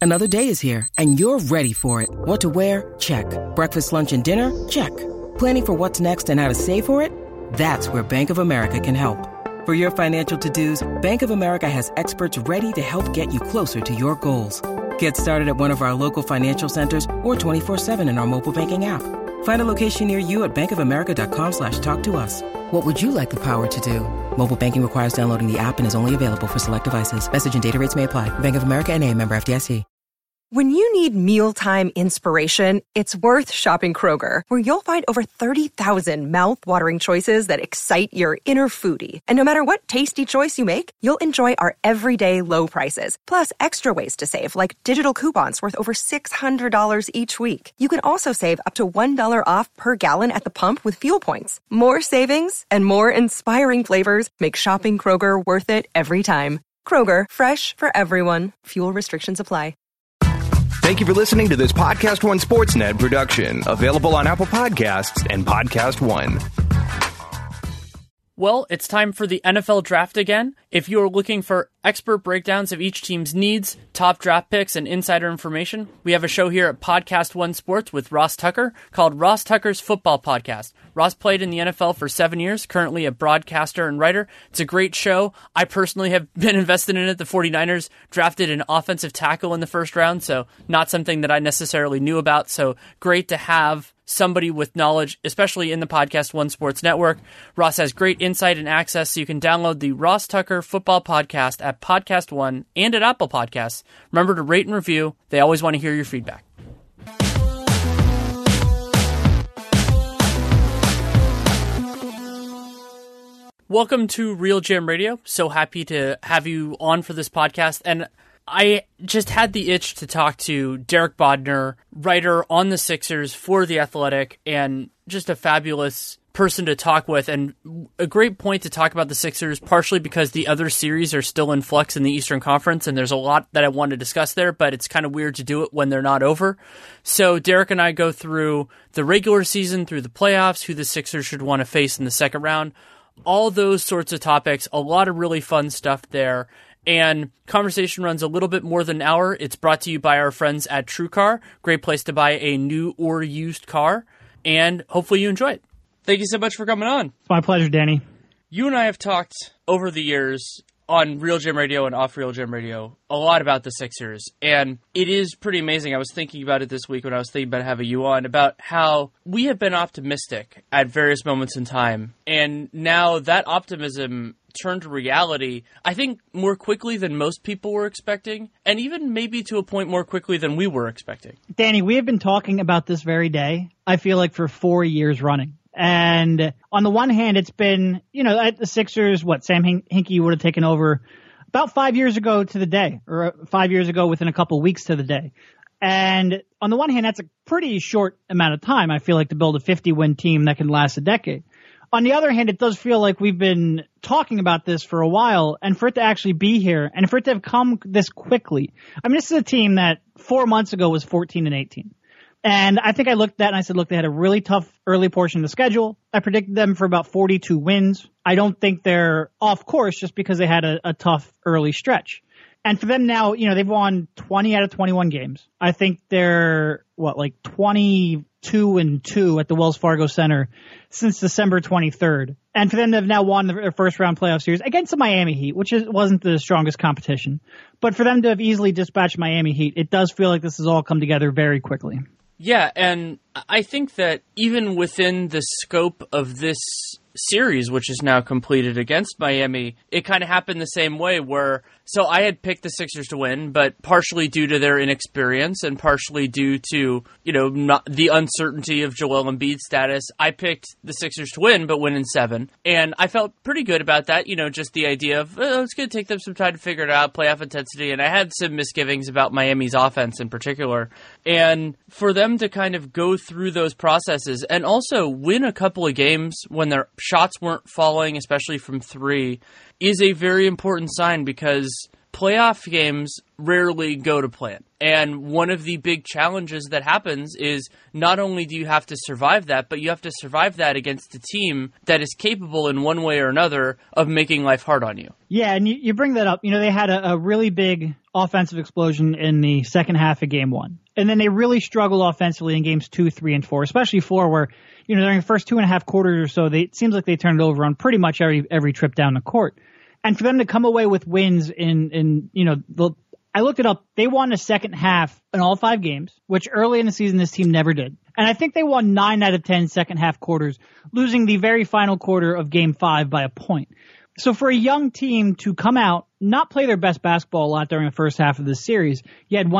Another day is here, and you're ready for it. What to wear? Check. Breakfast, lunch, and dinner? Check. Planning for what's next and how to save for it? That's where Bank of America can help. For your financial to-dos, Bank of America has experts ready to help get you closer to your goals. Get started at one of our local financial centers or 24/7 in our mobile banking app. Find a location near you at bankofamerica.com/talktous. What would you like the power to do? Mobile banking requires downloading the app and is only available for select devices. Message and data rates may apply. Bank of America N.A., member FDIC. When you need mealtime inspiration, it's worth shopping Kroger, where you'll find over 30,000 mouth-watering choices that excite your inner foodie. And no matter what tasty choice you make, you'll enjoy our everyday low prices, plus extra ways to save, like digital coupons worth over $600 each week. You can also save up to $1 off per gallon at the pump with fuel points. More savings and more inspiring flavors make shopping Kroger worth it every time. Kroger, fresh for everyone. Fuel restrictions apply. Thank you for listening to this Podcast One Sportsnet production, available on Apple Podcasts and Podcast One. Well, it's time for the NFL Draft again. If you are looking for expert breakdowns of each team's needs, top draft picks, and insider information, we have a show here at Podcast One Sports with Ross Tucker called Ross Tucker's Football Podcast. Ross played in the NFL for 7 years, currently a broadcaster and writer. It's a great show. I personally have been invested in it. The 49ers drafted an offensive tackle in the first round, so not something that I necessarily knew about. So great to have somebody with knowledge, especially in the Podcast One Sports Network. Ross has great insight and access, so you can download the Ross Tucker Football Podcast at Podcast One and at Apple Podcasts. Remember to rate and review. They always want to hear your feedback. Welcome to Real Jam Radio. So happy to have you on for this podcast. And I just had the itch to talk to Derek Bodner, writer on the Sixers for The Athletic, and just a fabulous person to talk with, and a great point to talk about the Sixers, partially because the other series are still in flux in the Eastern Conference, and there's a lot that I want to discuss there, but it's kind of weird to do it when they're not over. So Derek and I go through the regular season, through the playoffs, who the Sixers should want to face in the second round, all those sorts of topics, a lot of really fun stuff there. And conversation runs a little bit more than an hour. It's brought to you by our friends at TrueCar. Great place to buy a new or used car. And hopefully you enjoy it. Thank you so much for coming on. It's my pleasure, Danny. You and I have talked over the years on Real Gym Radio and off Real Gym Radio a lot about the Sixers. And it is pretty amazing. I was thinking about it this week when I was thinking about having you on, about how we have been optimistic at various moments in time. And now that optimism turned to reality, I think, more quickly than most people were expecting, and even maybe to a point more quickly than we were expecting. Danny, we have been talking about this very day, I feel like, for 4 years running. And on the one hand, it's been, at the Sixers, Sam Hinkie would have taken over about 5 years ago to the day, or 5 years ago within a couple weeks to the day. And on the one hand, that's a pretty short amount of time, I feel like, to build a 50-win team that can last a decade. On the other hand, it does feel like we've been talking about this for a while, and for it to actually be here, and for it to have come this quickly. I mean, this is a team that 4 months ago was 14-18. And I think I looked at that and I said, look, they had a really tough early portion of the schedule. I predicted them for about 42 wins. I don't think they're off course just because they had a tough early stretch. And for them now, they've won 20 out of 21 games. I think they're, 22-2 at the Wells Fargo Center since December 23rd. And for them to have now won their first round playoff series against the Miami Heat, which wasn't the strongest competition. But for them to have easily dispatched Miami Heat, it does feel like this has all come together very quickly. Yeah, and I think that even within the scope of this series, which is now completed against Miami, it kind of happened the same way where, so I had picked the Sixers to win, but partially due to their inexperience and partially due to, not the uncertainty of Joel Embiid's status, I picked the Sixers to win, but win in 7. And I felt pretty good about that, just the idea of, it's going to take them some time to figure it out, playoff intensity, and I had some misgivings about Miami's offense in particular. And for them to kind of go through those processes and also win a couple of games when their shots weren't falling, especially from 3, is a very important sign, because playoff games rarely go to plan. And one of the big challenges that happens is not only do you have to survive that, but you have to survive that against a team that is capable in one way or another of making life hard on you. Yeah, and you bring that up. They had a really big offensive explosion in the second half of Game 1. And then they really struggled offensively in Games 2, 3, and 4, especially 4 where, during the first 2.5 quarters or so, it seems like they turned it over on pretty much every trip down the court. And for them to come away with wins I looked it up. They won the second half in all 5 games, which early in the season this team never did. And I think they won 9 out of 10 second half quarters, losing the very final quarter of Game 5 by a point. So for a young team to come out, not play their best basketball a lot during the first half of this series, you had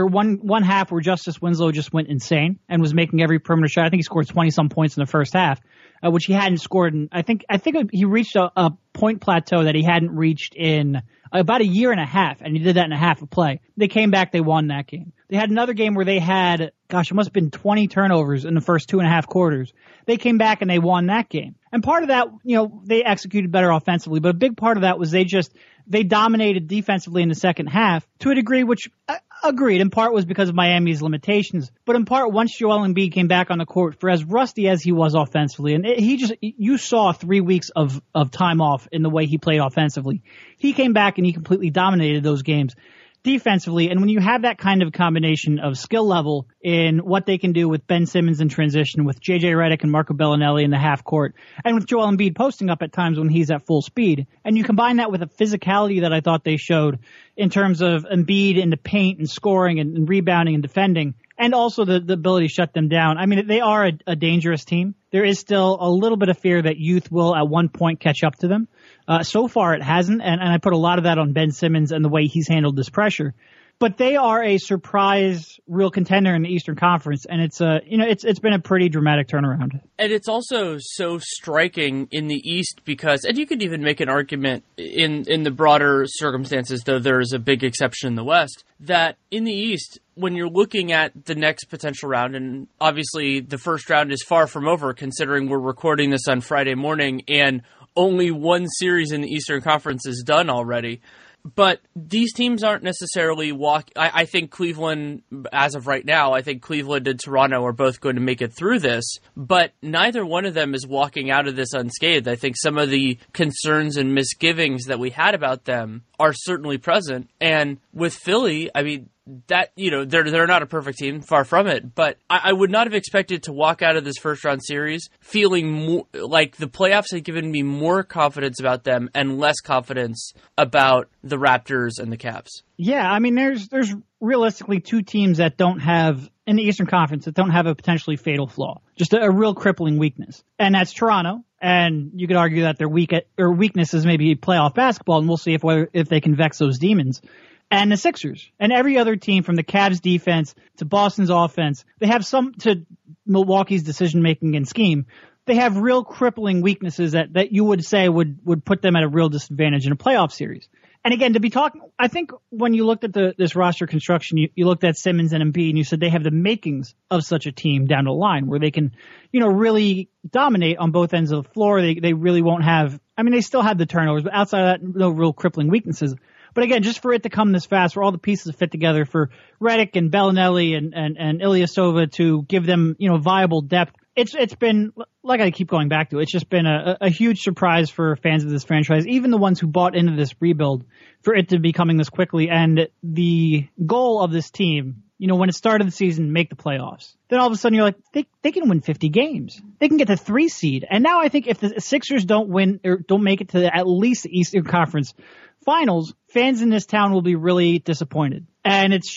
one half where Justice Winslow just went insane and was making every perimeter shot. I think he scored 20-some points in the first half, which he hadn't scored in. I think he reached a point plateau that he hadn't reached in about a year and a half, and he did that in a half a play. They came back, they won that game. They had another game where they had, it must have been 20 turnovers in the first 2.5 quarters. They came back and they won that game. And part of that, they executed better offensively, but a big part of that was they dominated defensively in the second half to a degree which, agreed, in part was because of Miami's limitations, but in part once Joel Embiid came back on the court, for as rusty as he was offensively, and you saw 3 weeks of time off in the way he played offensively. He came back and he completely dominated those games defensively. And when you have that kind of combination of skill level in what they can do with Ben Simmons in transition, with J.J. Redick and Marco Bellinelli in the half court, and with Joel Embiid posting up at times when he's at full speed, and you combine that with a physicality that I thought they showed in terms of Embiid in the paint and scoring and rebounding and defending, and also the ability to shut them down. I mean, they are a dangerous team. There is still a little bit of fear that youth will at one point catch up to them. So far it hasn't, and I put a lot of that on Ben Simmons and the way he's handled this pressure. But they are a surprise real contender in the Eastern Conference, and it's been a pretty dramatic turnaround. And it's also so striking in the East because, and you could even make an argument in the broader circumstances, though there is a big exception in the West, that in the East, when you're looking at the next potential round, and obviously the first round is far from over considering we're recording this on Friday morning and only one series in the Eastern Conference is done already. But these teams aren't necessarily I think Cleveland, as of right now, I think Cleveland and Toronto are both going to make it through this, but neither one of them is walking out of this unscathed. I think some of the concerns and misgivings that we had about them are certainly present. And with Philly, I mean, that, they're not a perfect team, far from it, but I would not have expected to walk out of this first round series feeling more like the playoffs had given me more confidence about them and less confidence about the Raptors and the Cavs. Yeah, I mean, there's realistically 2 teams that don't have, in the Eastern Conference, that don't have a potentially fatal flaw, just a real crippling weakness, and that's Toronto. And you could argue that their weakness is maybe playoff basketball, and we'll see if they can vex those demons. And the Sixers and every other team, from the Cavs defense to Boston's offense, they have to Milwaukee's decision making and scheme. They have real crippling weaknesses that you would say would put them at a real disadvantage in a playoff series. And again, I think when you looked at this roster construction, you looked at Simmons and Embiid and you said they have the makings of such a team down the line where they can, really dominate on both ends of the floor. They really won't have, they still have the turnovers, but outside of that, no real crippling weaknesses. But again, just for it to come this fast, for all the pieces to fit together, for Redick and Bellinelli and Ilyasova to give them, viable depth, it's been, like I keep going back to, it's just been a huge surprise for fans of this franchise, even the ones who bought into this rebuild, for it to be coming this quickly. And the goal of this team, when it started the season, make the playoffs. Then all of a sudden you're like, they can win 50 games. They can get the 3 seed. And now I think if the Sixers don't win or don't make it to at least the Eastern Conference Finals, fans in this town will be really disappointed. And it's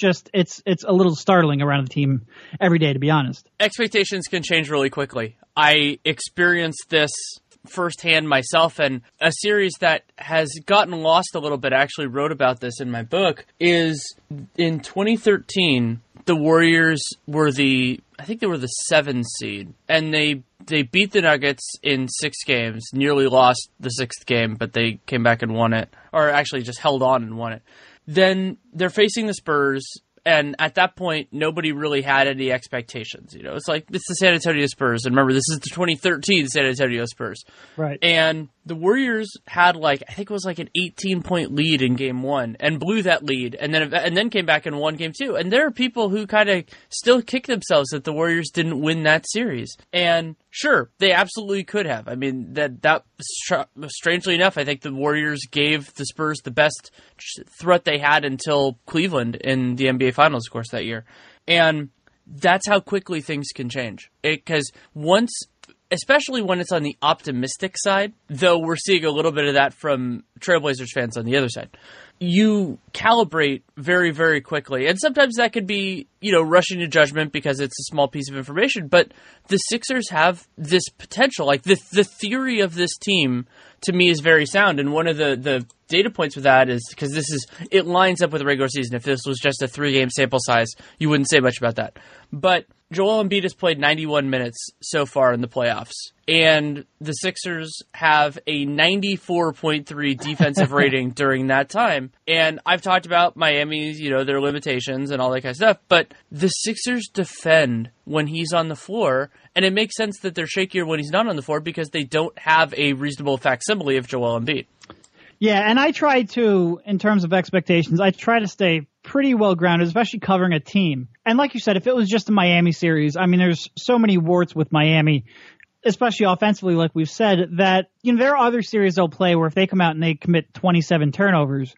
a little startling around the team every day, to be honest. Expectations can change really quickly. I experienced this firsthand myself, and a series that has gotten lost a little bit, I actually wrote about this in my book, is in 2013, the Warriors were the 7 seed, and they beat the Nuggets in 6 games, nearly lost the 6th game, but they came back and won it, or actually just held on and won it. Then they're facing the Spurs, and at that point, nobody really had any expectations. It's like, it's the San Antonio Spurs, and remember, this is the 2013 San Antonio Spurs. Right. And the Warriors had I think it was an 18-point lead in game 1 and blew that lead and then came back and won game 2. And there are people who kind of still kick themselves that the Warriors didn't win that series. And sure, they absolutely could have. I mean, strangely enough, I think the Warriors gave the Spurs the best threat they had until Cleveland in the NBA Finals, of course, that year. And that's how quickly things can change. Because especially when it's on the optimistic side, though we're seeing a little bit of that from Trailblazers fans on the other side, you calibrate very, very quickly. And sometimes that could be, rushing to judgment because it's a small piece of information. But the Sixers have this potential. The theory of this team, to me, is very sound. And one of the data points with that is because it lines up with the regular season. If this was just a 3-game sample size, you wouldn't say much about that. But Joel Embiid has played 91 minutes so far in the playoffs, and the Sixers have a 94.3 defensive rating during that time. And I've talked about Miami's, their limitations and all that kind of stuff, but the Sixers defend when he's on the floor, and it makes sense that they're shakier when he's not on the floor because they don't have a reasonable facsimile of Joel Embiid. Yeah, and I try to, in terms of expectations, I try to stay pretty well grounded, especially covering a team. And like you said, if it was just a Miami series, I mean, there's so many warts with Miami, especially offensively, like we've said, that, there are other series they'll play where if they come out and they commit 27 turnovers,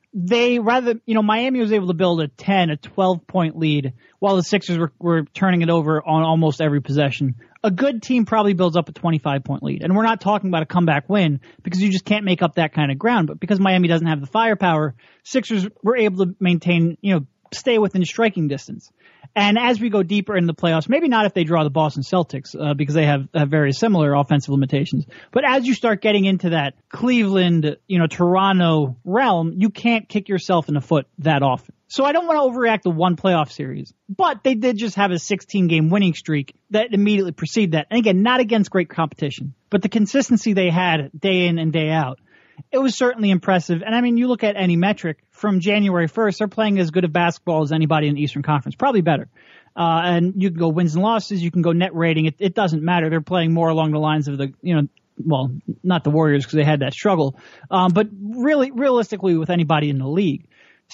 Miami was able to build a 10, a 12-point lead while the Sixers were turning it over on almost every possession. A good team probably builds up a 25-point lead. And we're not talking about a comeback win because you just can't make up that kind of ground. But because Miami doesn't have the firepower, Sixers were able to maintain, stay within striking distance. And as we go deeper in the playoffs, maybe not if they draw the Boston Celtics because they have very similar offensive limitations. But as you start getting into that Cleveland, Toronto realm, you can't kick yourself in the foot that often. So I don't want to overreact to one playoff series, but they did just have a 16-game winning streak that immediately preceded that. And again, not against great competition, but the consistency they had day in and day out, it was certainly impressive. And I mean, you look at any metric from January 1st, they're playing as good of basketball as anybody in the Eastern Conference, probably better. And you can go wins and losses, you can go net rating. It doesn't matter. They're playing more along the lines of the, well, not the Warriors because they had that struggle, but really realistically with anybody in the league.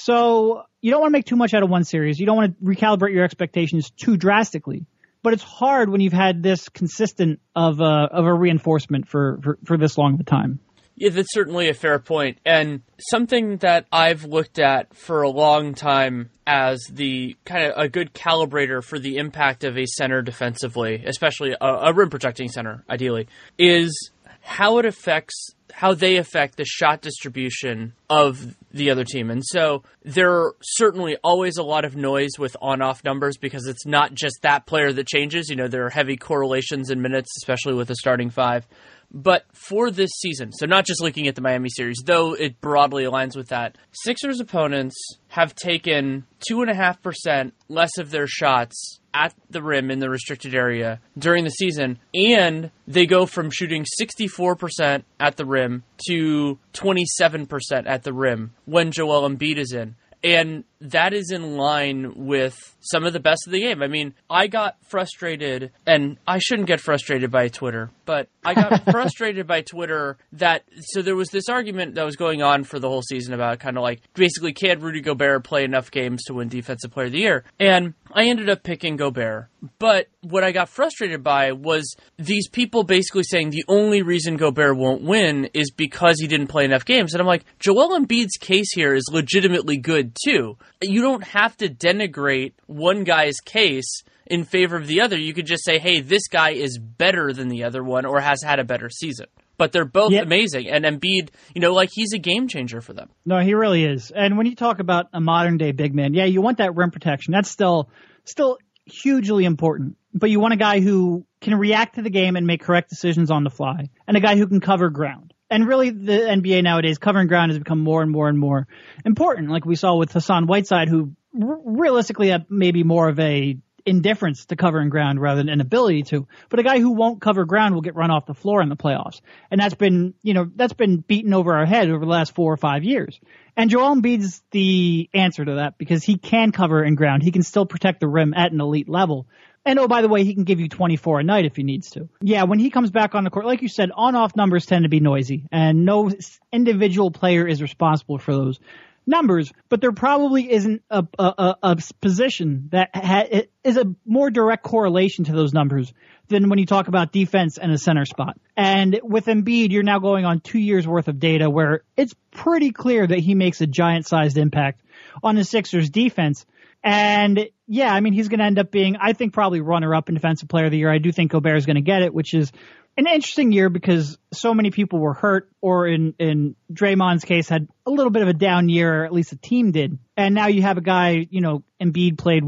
So you don't want to make too much out of one series. You don't want to recalibrate your expectations too drastically. But it's hard when you've had this consistent of a reinforcement for this long of a time. Yeah, that's certainly a fair point. And something that I've looked at for a long time as the kind of a good calibrator for the impact of a center defensively, especially a rim protecting center, ideally, is how they affect the shot distribution of the other team. And so there are certainly always a lot of noise with on-off numbers because it's not just that player that changes. There are heavy correlations in minutes, especially with a starting five. But for this season, so not just looking at the Miami series, though it broadly aligns with that, Sixers opponents have taken 2.5% less of their shots at the rim in the restricted area during the season, and they go from shooting 64% at the rim to 27% at the rim when Joel Embiid is in. And that is in line with some of the best of the game. I mean, I got frustrated, and I shouldn't get frustrated by Twitter, but I got frustrated by Twitter so there was this argument that was going on for the whole season about kind of basically can Rudy Gobert play enough games to win Defensive Player of the Year? And I ended up picking Gobert. But what I got frustrated by was these people basically saying the only reason Gobert won't win is because he didn't play enough games. And I'm like, Joel Embiid's case here is legitimately good too. You don't have to denigrate one guy's case in favor of the other. You could just say, hey, this guy is better than the other one or has had a better season. But they're both amazing. And Embiid, he's a game changer for them. No, he really is. And when you talk about a modern day big man, yeah, you want that rim protection. That's still hugely important. But you want a guy who can react to the game and make correct decisions on the fly, and a guy who can cover ground. And really, the NBA nowadays, covering ground has become more and more and more important. Like we saw with Hassan Whiteside, who realistically had maybe more of a indifference to covering ground rather than an ability to. But a guy who won't cover ground will get run off the floor in the playoffs. And that's been beaten over our head over the last 4 or 5 years. And Joel Embiid's the answer to that because he can cover in ground. He can still protect the rim at an elite level. And oh, by the way, he can give you 24 a night if he needs to. Yeah, when he comes back on the court, like you said, on-off numbers tend to be noisy, and no individual player is responsible for those numbers, but there probably isn't a position that is a more direct correlation to those numbers than when you talk about defense and a center spot. And with Embiid, you're now going on 2 years worth of data where it's pretty clear that he makes a giant-sized impact on the Sixers defense. And yeah, I mean, he's going to end up being, I think, probably runner-up in Defensive Player of the Year. I do think Gobert is going to get it, which is an interesting year because so many people were hurt, or in Draymond's case, had a little bit of a down year, or at least the team did. And now you have a guy, Embiid played,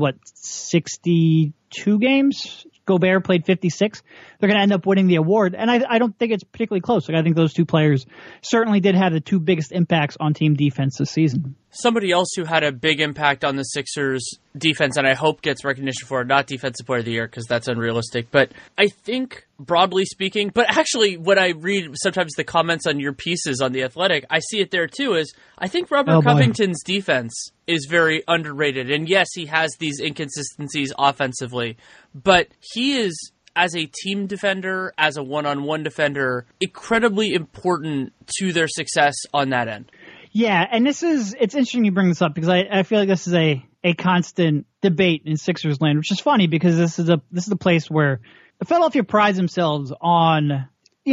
62 games? Gobert played 56. They're going to end up winning the award. And I don't think it's particularly close. I think those two players certainly did have the two biggest impacts on team defense this season. Somebody else who had a big impact on the Sixers defense, and I hope gets recognition for it, not Defensive Player of the Year, because that's unrealistic, but I think, broadly speaking, but actually when I read sometimes the comments on your pieces on The Athletic, I see it there too, is I think Robert Covington's defense is very underrated. And yes, he has these inconsistencies offensively, but he is, as a team defender, as a one-on-one defender, incredibly important to their success on that end. Yeah, and it's interesting you bring this up because I feel like this is a constant debate in Sixers land, which is funny because this is a place where the Philadelphia prides themselves on,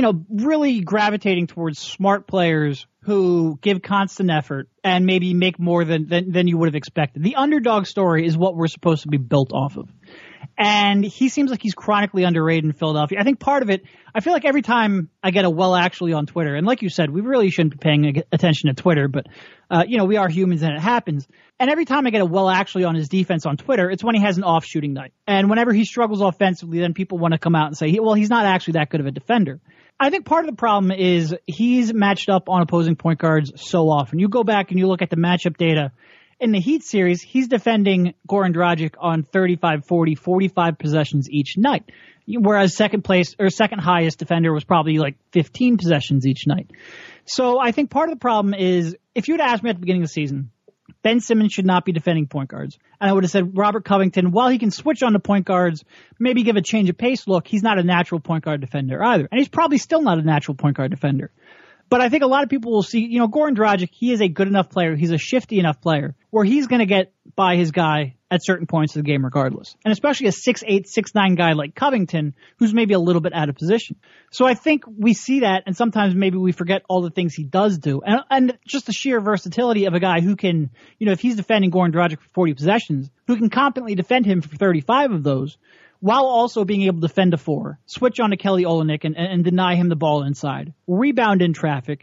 really gravitating towards smart players who give constant effort and maybe make more than you would have expected. The underdog story is what we're supposed to be built off of. And he seems like he's chronically underrated in Philadelphia. I think part of it, I feel like every time I get a well actually on Twitter, and like you said, we really shouldn't be paying attention to Twitter, but, we are humans and it happens. And every time I get a well actually on his defense on Twitter, it's when he has an off shooting night. And whenever he struggles offensively, then people want to come out and say, well, he's not actually that good of a defender. I think part of the problem is he's matched up on opposing point guards so often. You go back and you look at the matchup data. In the Heat series, he's defending Goran Dragic on 35, 40, 45 possessions each night, whereas second highest defender was probably like 15 possessions each night. So I think part of the problem is if you would asked me at the beginning of the season, Ben Simmons should not be defending point guards. And I would have said Robert Covington, while he can switch on to point guards, maybe give a change of pace look, he's not a natural point guard defender either. And he's probably still not a natural point guard defender. But I think a lot of people will see, Goran Dragic, he is a good enough player. He's a shifty enough player where he's going to get by his guy at certain points of the game regardless. And especially a 6'8", 6'9" guy like Covington, who's maybe a little bit out of position. So I think we see that, and sometimes maybe we forget all the things he does do. And just the sheer versatility of a guy who can, if he's defending Goran Dragic for 40 possessions, who can competently defend him for 35 of those, while also being able to defend a four, switch on to Kelly Olynyk and deny him the ball inside, rebound in traffic,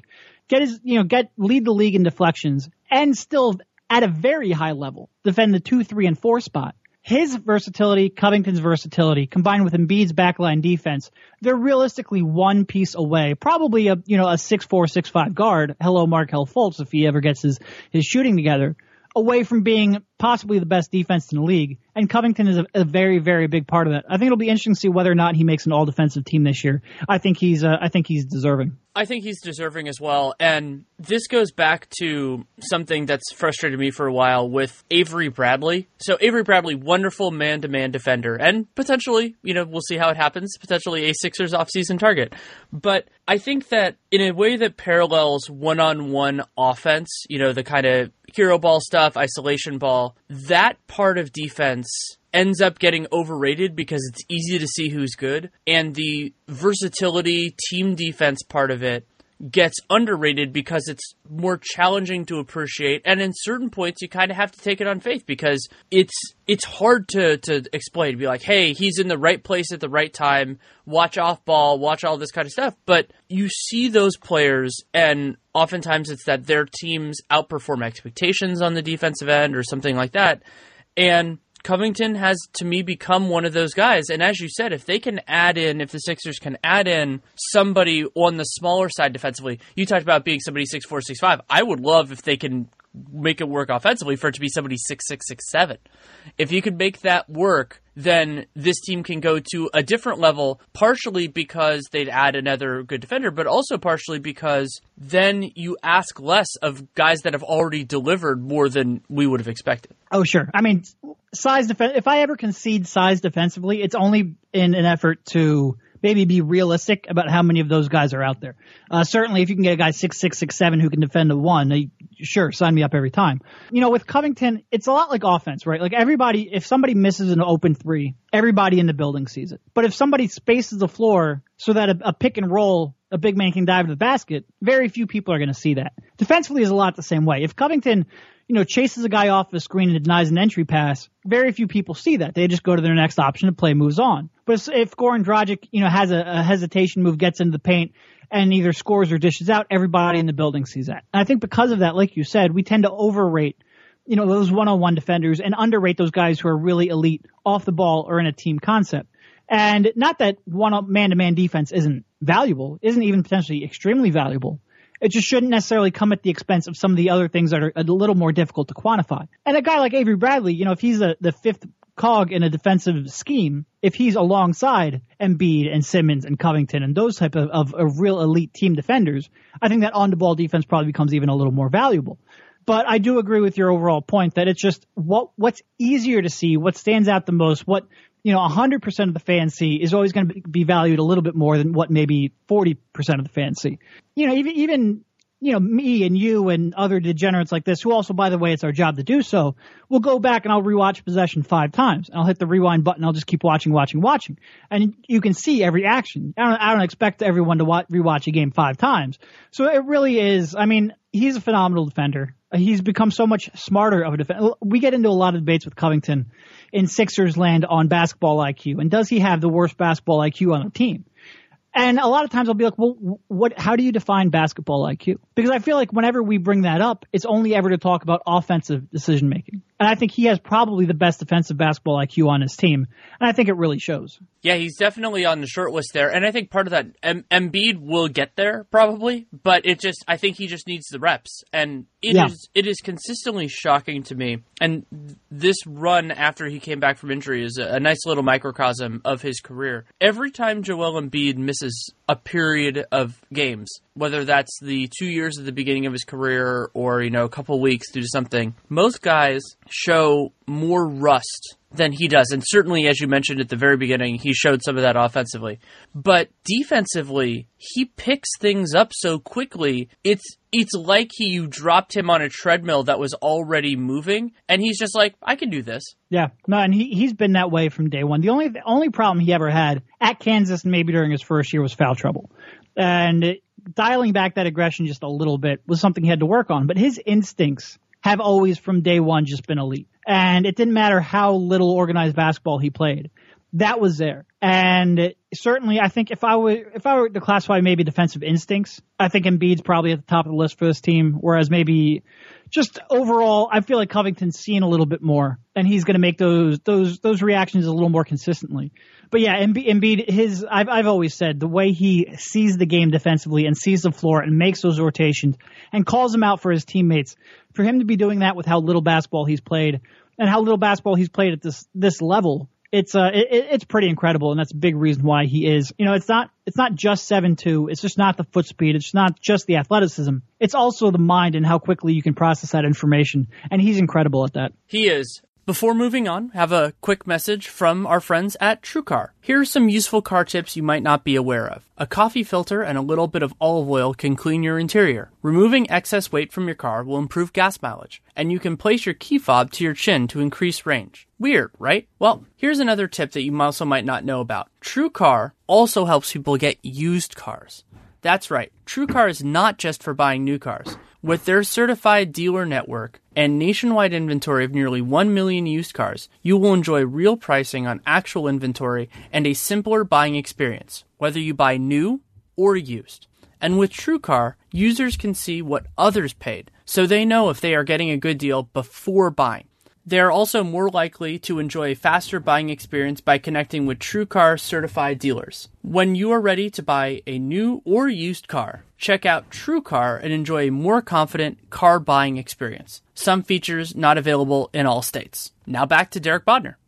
lead the league in deflections, and still at a very high level defend the 2, 3, and 4 spot. His versatility, Covington's versatility, combined with Embiid's backline defense, they're realistically one piece away, probably a 6'4", 6'5" guard. Hello, Markelle Fultz, if he ever gets his shooting together, away from being possibly the best defense in the league. And Covington is a very, very big part of that. I think it'll be interesting to see whether or not he makes an all-defensive team this year. I think he's deserving. I think he's deserving as well. And this goes back to something that's frustrated me for a while with Avery Bradley. So Avery Bradley, wonderful man-to-man defender, and potentially, we'll see how it happens, potentially a Sixers offseason target. But I think that in a way that parallels one-on-one offense, the kind of hero ball stuff, isolation ball, that part of defense ends up getting overrated because it's easy to see who's good, and the versatility team defense part of it gets underrated because it's more challenging to appreciate, and in certain points you kind of have to take it on faith because it's hard to explain, be like, hey, he's in the right place at the right time, watch off ball, watch all this kind of stuff, but you see those players, and oftentimes it's that their teams outperform expectations on the defensive end or something like that, and Covington has, to me, become one of those guys. And as you said, if the Sixers can add in somebody on the smaller side defensively, you talked about being somebody 6'4", 6'5". I would love if they can make it work offensively for it to be somebody 6'6", 6'7". If you could make that work, then this team can go to a different level, partially because they'd add another good defender, but also partially because then you ask less of guys that have already delivered more than we would have expected. Oh, sure. I mean, if I ever concede size defensively, it's only in an effort to maybe be realistic about how many of those guys are out there. Certainly, if you can get a guy 6'6", 6'7" who can defend a 1, sure, sign me up every time. With Covington, it's a lot like offense, right? Like everybody, if somebody misses an open 3, everybody in the building sees it. But if somebody spaces the floor so that a pick and roll, a big man can dive to the basket, very few people are going to see that. Defensively is a lot the same way. If Covington chases a guy off the screen and denies an entry pass, very few people see that. They just go to their next option and play moves on. But if Goran Dragic, has a hesitation move, gets into the paint, and either scores or dishes out, everybody in the building sees that. And I think because of that, like you said, we tend to overrate, those one-on-one defenders and underrate those guys who are really elite off the ball or in a team concept. And not that one man-to-man defense isn't valuable, isn't even potentially extremely valuable. It just shouldn't necessarily come at the expense of some of the other things that are a little more difficult to quantify. And a guy like Avery Bradley, if he's the fifth cog in a defensive scheme, if he's alongside Embiid and Simmons and Covington and those type of real elite team defenders, I think that on-the-ball defense probably becomes even a little more valuable. But I do agree with your overall point that it's just what's easier to see, what stands out the most, what 100% of the fans see is always going to be valued a little bit more than what maybe 40% of the fans see. Even me and you and other degenerates like this, who also, by the way, it's our job to do so, we'll go back and I'll rewatch possession 5 times. And I'll hit the rewind button. I'll just keep watching. And you can see every action. I don't expect everyone to rewatch a game 5 times. So it really is, he's a phenomenal defender. He's become so much smarter of a defender. We get into a lot of debates with Covington in Sixers land on basketball IQ. And does he have the worst basketball IQ on the team? And a lot of times I'll be like, well, how do you define basketball IQ? Because I feel like whenever we bring that up, it's only ever to talk about offensive decision making. And I think he has probably the best defensive basketball IQ on his team. And I think it really shows. Yeah, he's definitely on the short list there. And I think part of that, Embiid will get there probably, but I think he just needs the reps. And it is consistently shocking to me. And this run after he came back from injury is a nice little microcosm of his career. Every time Joel Embiid misses a period of games, whether that's the 2 years at the beginning of his career or, a couple weeks due to something, most guys show more rust than he does. And certainly, as you mentioned at the very beginning, he showed some of that offensively. But defensively, he picks things up so quickly. It's like you dropped him on a treadmill that was already moving, and he's just like, I can do this. Yeah, no, and he's been that way from day one. The only problem he ever had at Kansas and maybe during his first year was foul trouble. And dialing back that aggression just a little bit was something he had to work on. But his instincts have always from day one just been elite. And it didn't matter how little organized basketball he played. That was there. And certainly I think if I were to classify maybe defensive instincts, I think Embiid's probably at the top of the list for this team. Whereas maybe just overall, I feel like Covington's seen a little bit more and he's going to make those reactions a little more consistently. But yeah, Embiid, I've always said the way he sees the game defensively and sees the floor and makes those rotations and calls them out for his teammates, for him to be doing that with how little basketball he's played and how little basketball he's played at this level, it's pretty incredible, and that's a big reason why he is. It's not just 7'2". It's just not the foot speed. It's not just the athleticism. It's also the mind and how quickly you can process that information, and he's incredible at that. He is. Before moving on, have a quick message from our friends at TrueCar. Here are some useful car tips you might not be aware of. A coffee filter and a little bit of olive oil can clean your interior. Removing excess weight from your car will improve gas mileage, and you can place your key fob to your chin to increase range. Weird, right? Well, here's another tip that you also might not know about. TrueCar also helps people get used cars. That's right. TrueCar is not just for buying new cars. With their certified dealer network and nationwide inventory of nearly 1 million used cars, you will enjoy real pricing on actual inventory and a simpler buying experience, whether you buy new or used. And with TrueCar, users can see what others paid, so they know if they are getting a good deal before buying. They are also more likely to enjoy a faster buying experience by connecting with TrueCar certified dealers. When you are ready to buy a new or used car, check out TrueCar and enjoy a more confident car buying experience. Some features not available in all states. Now back to Derek Bodner.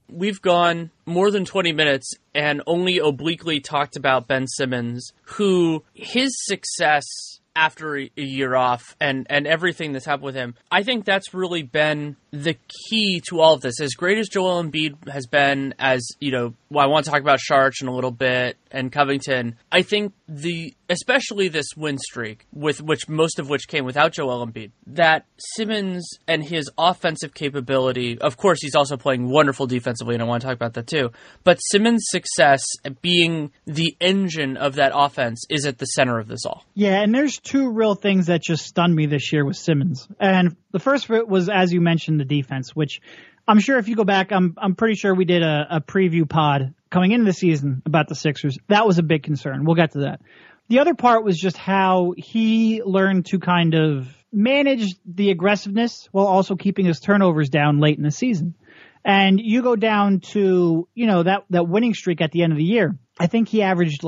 we've gone more than 20 minutes and only obliquely talked about Ben Simmons, who his success after a year off and everything that's happened with him, I think that's really been the key to all of this. As great as Joel Embiid has been, as, I want to talk about Saric in a little bit and Covington, I think especially this win streak, with most of which came without Joel Embiid, that Simmons and his offensive capability, of course he's also playing wonderful defensively, and I want to talk about that too, but Simmons' success being the engine of that offense is at the center of this all. Yeah, and there's two real things that just stunned me this year with Simmons. And the first of it was, as you mentioned, the defense, which I'm sure if you go back, I'm pretty sure we did a preview pod coming into the season about the Sixers. That was a big concern. We'll get to that. The other part was just how he learned to kind of manage the aggressiveness while also keeping his turnovers down late in the season. And you go down to, that winning streak at the end of the year. I think he averaged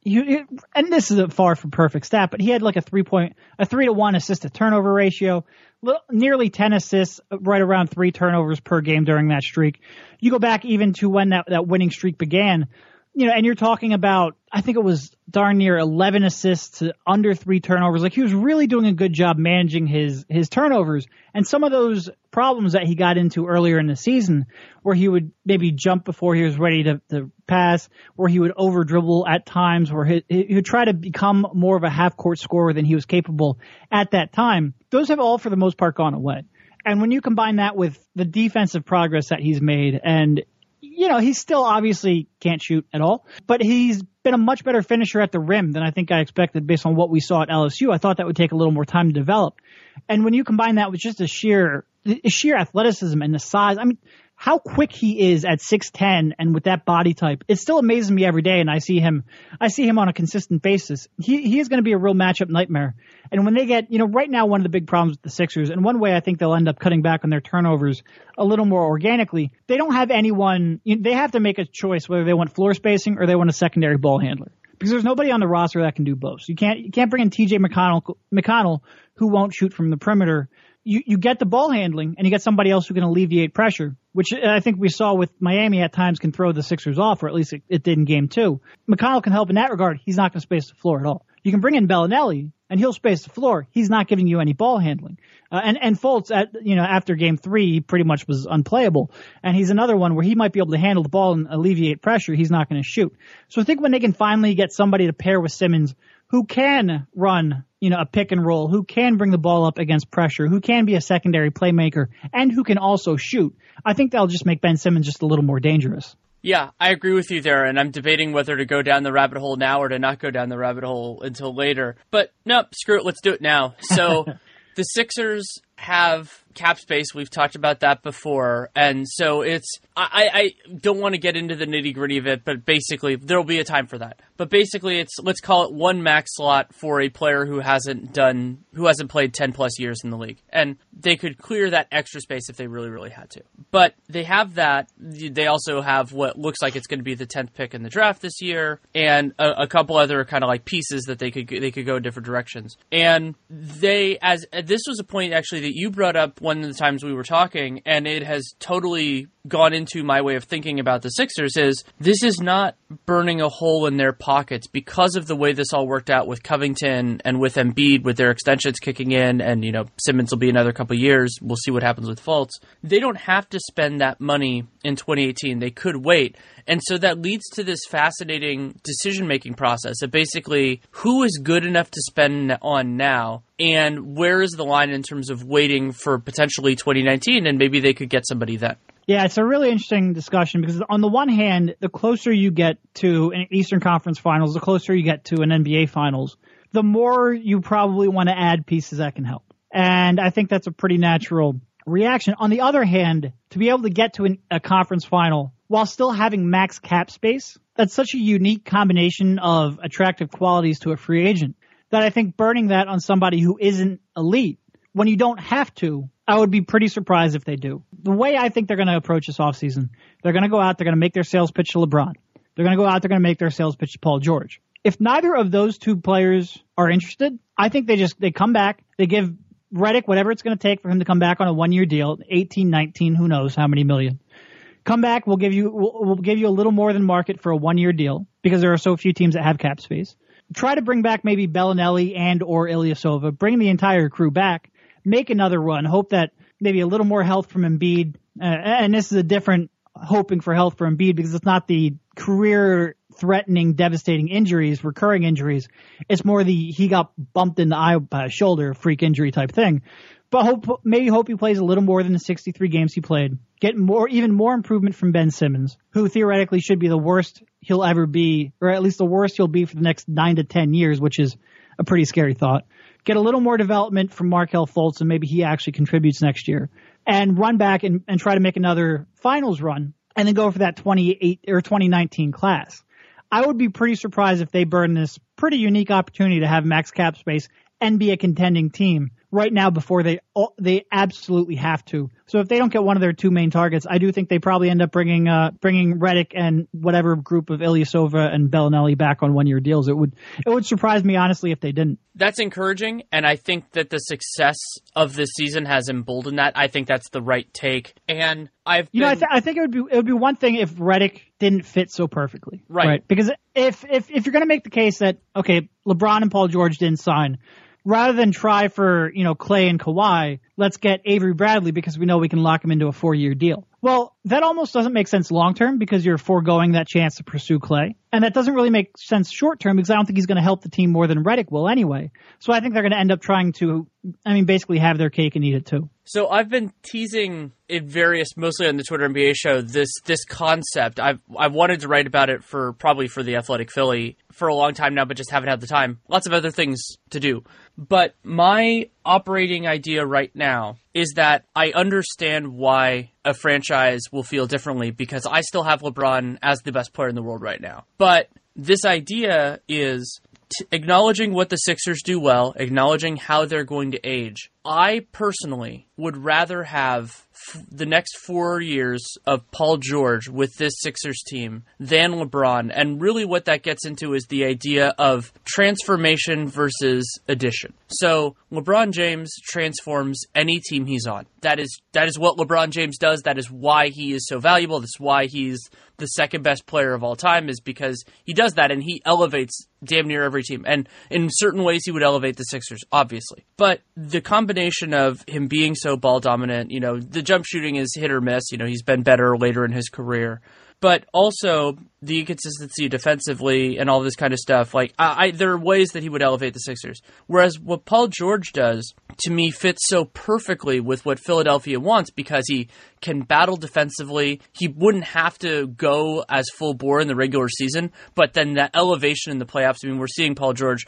and this is a far from perfect stat, but he had like a 3-to-1 assist to turnover ratio, nearly 10 assists, right around 3 turnovers per game during that streak. You go back even to when that winning streak began, and you're talking about, I think it was darn near 11 assists to under 3 turnovers. Like, he was really doing a good job managing his turnovers. And some of those problems that he got into earlier in the season, where he would maybe jump before he was ready to pass, where he would over dribble at times, where he would try to become more of a half court scorer than he was capable at that time, those have all for the most part gone away. And when you combine that with the defensive progress that he's made, and he still obviously can't shoot at all, but he's been a much better finisher at the rim than I think I expected based on what we saw at LSU. I thought that would take a little more time to develop. And when you combine that with just the sheer athleticism and the size, I mean, how quick he is at 6'10" and with that body type, it still amazes me every day. And I see him on a consistent basis. He is going to be a real matchup nightmare. And when they get, right now, one of the big problems with the Sixers, and one way I think they'll end up cutting back on their turnovers a little more organically, they don't have anyone, they have to make a choice whether they want floor spacing or they want a secondary ball handler. Because there's nobody on the roster that can do both. So you can't bring in TJ McConnell who won't shoot from the perimeter. You get the ball handling, and you get somebody else who can alleviate pressure, which I think we saw with Miami at times can throw the Sixers off, or at least it did in Game 2. McConnell can help in that regard. He's not going to space the floor at all. You can bring in Bellinelli, and he'll space the floor. He's not giving you any ball handling. And Fultz, after Game 3, he pretty much was unplayable. And he's another one where he might be able to handle the ball and alleviate pressure. He's not going to shoot. So I think when they can finally get somebody to pair with Simmons who can run, a pick and roll, who can bring the ball up against pressure, who can be a secondary playmaker, and who can also shoot, I think that'll just make Ben Simmons just a little more dangerous. Yeah, I agree with you there, and I'm debating whether to go down the rabbit hole now or to not go down the rabbit hole until later. But no, screw it, let's do it now. So the Sixers have cap space. We've talked about that before. And so I don't want to get into the nitty gritty of it, but basically there'll be a time for that. But basically let's call it one max slot for a player who hasn't played 10 plus years in the league. And they could clear that extra space if they really, really had to. But they have that. They also have what looks like it's going to be the 10th pick in the draft this year, and a couple other kind of like pieces that they could go in different directions. And this was a point actually that you brought up one of the times we were talking, and it has totally gone into my way of thinking about the Sixers, is this is not burning a hole in their pockets because of the way this all worked out with Covington and with Embiid, with their extensions kicking in, and Simmons will be another couple years. We'll see what happens with Fultz. They don't have to spend that money in 2018. They could wait. And so that leads to this fascinating decision-making process of basically who is good enough to spend on now, and where is the line in terms of waiting for potentially 2019, and maybe they could get somebody then. Yeah, it's a really interesting discussion because on the one hand, the closer you get to an Eastern Conference Finals, the closer you get to an NBA Finals, the more you probably want to add pieces that can help. And I think that's a pretty natural reaction. On the other hand, to be able to get to a conference final while still having max cap space, that's such a unique combination of attractive qualities to a free agent that I think burning that on somebody who isn't elite, when you don't have to, I would be pretty surprised if they do. The way I think they're going to approach this offseason, they're going to go out, they're going to make their sales pitch to LeBron. They're going to go out, they're going to make their sales pitch to Paul George. If neither of those two players are interested, I think they come back, they give Redick whatever it's going to take for him to come back on a one-year deal, 18, 19, who knows how many million. Come back, we'll give you a little more than market for a 1-year deal because there are so few teams that have cap space. Try to bring back maybe Bellinelli and or Ilyasova. Bring the entire crew back. Make another run. Hope that maybe a little more health from Embiid. And this is a different hoping for health for Embiid because it's not the career-threatening, devastating injuries, recurring injuries. It's more he got bumped in the eye by a shoulder, freak injury type thing. But hope he plays a little more than the 63 games he played. Get even more improvement from Ben Simmons, who theoretically should be the worst he'll ever be, or at least the worst he'll be for the next 9 to 10 years, which is a pretty scary thought. Get a little more development from Markelle Fultz, and maybe he actually contributes next year. And run back and try to make another finals run, and then go for that 2019 class. I would be pretty surprised if they burn this pretty unique opportunity to have max cap space and be a contending team right now before they absolutely have to. So if they don't get one of their two main targets, I do think they probably end up bringing Redick and whatever group of Ilyasova and Bellinelli back on 1-year deals. It would surprise me, honestly, if they didn't. That's encouraging, and I think that the success of this season has emboldened that. I think that's the right take. And I think it would be one thing if Redick didn't fit so perfectly. Right? Because if you're going to make the case that, okay, LeBron and Paul George didn't sign, rather than try for, Clay and Kawhi, let's get Avery Bradley because we know we can lock him into a 4-year deal. Well, that almost doesn't make sense long-term because you're foregoing that chance to pursue Clay. And that doesn't really make sense short-term because I don't think he's going to help the team more than Redick will anyway. So I think they're going to end up trying to, basically have their cake and eat it too. So I've been teasing in mostly on the Twitter NBA show, this concept. I've wanted to write about it probably for the Athletic Philly for a long time now, but just haven't had the time. Lots of other things to do. But my operating idea right now is that I understand why a franchise will feel differently because I still have LeBron as the best player in the world right now. But this idea is acknowledging what the Sixers do well, acknowledging how they're going to age. I personally would rather have the next 4 years of Paul George with this Sixers team than LeBron. And really what that gets into is the idea of transformation versus addition. So LeBron James transforms any team he's on. That is what LeBron James does. That is why he is so valuable. That's why he's the second best player of all time, is because he does that and he elevates damn near every team. And in certain ways he would elevate the Sixers, obviously. But the combination of him being so ball dominant, the jump shooting is hit or miss. He's been better later in his career. But also the inconsistency defensively and all this kind of stuff. Like, there are ways that he would elevate the Sixers. Whereas what Paul George does, to me, fits so perfectly with what Philadelphia wants because he can battle defensively. He wouldn't have to go as full bore in the regular season, but then that elevation in the playoffs. We're seeing Paul George,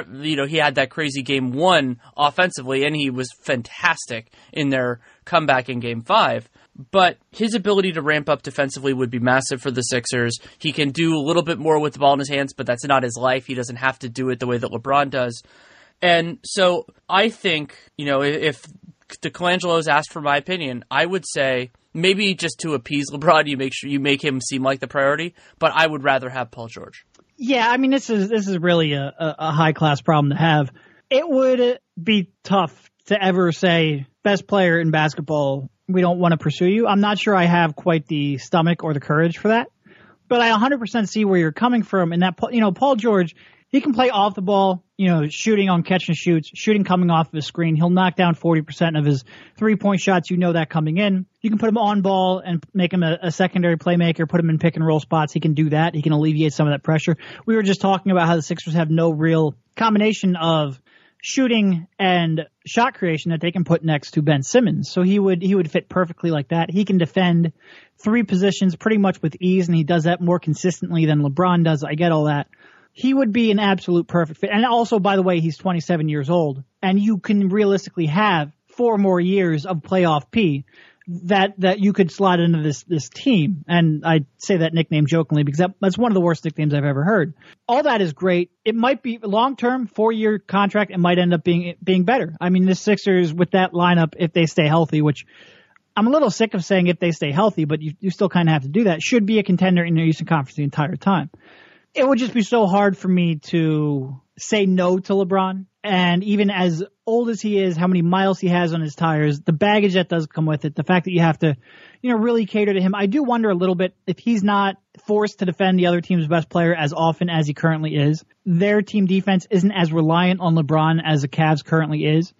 he had that crazy game 1 offensively, and he was fantastic in their comeback in game 5. But his ability to ramp up defensively would be massive for the Sixers. He can do a little bit more with the ball in his hands, but that's not his life. He doesn't have to do it the way that LeBron does. And so I think, if the Colangelos asked for my opinion, I would say maybe just to appease LeBron, you make him seem like the priority, but I would rather have Paul George. Yeah, this is really a high-class problem to have. It would be tough to ever say best player in basketball, we don't want to pursue you. I'm not sure I have quite the stomach or the courage for that, but I 100% see where you're coming from. And that, Paul George, he can play off the ball, shooting on catch and shoots, shooting coming off of his screen. He'll knock down 40% of his 3-point shots. That coming in. You can put him on ball and make him a secondary playmaker, put him in pick and roll spots. He can do that. He can alleviate some of that pressure. We were just talking about how the Sixers have no real combination of shooting and shot creation that they can put next to Ben Simmons. So he would fit perfectly like that. He can defend 3 positions pretty much with ease, and he does that more consistently than LeBron does. I get all that. He would be an absolute perfect fit. And also, by the way, he's 27 years old, and you can realistically have 4 more years of playoff P that you could slot into this team. And I say that nickname jokingly because that's one of the worst nicknames I've ever heard. All that is great. It might be long-term, 4-year contract. It might end up being better. The Sixers with that lineup, if they stay healthy, which I'm a little sick of saying if they stay healthy, but you still kind of have to do that, should be a contender in the Eastern Conference the entire time. It would just be so hard for me to say no to LeBron And even as old as he is, how many miles he has on his tires, the baggage that does come with it, the fact that you have to, really cater to him. I do wonder a little bit if he's not forced to defend the other team's best player as often as he currently is. Their team defense isn't as reliant on LeBron as the Cavs currently is.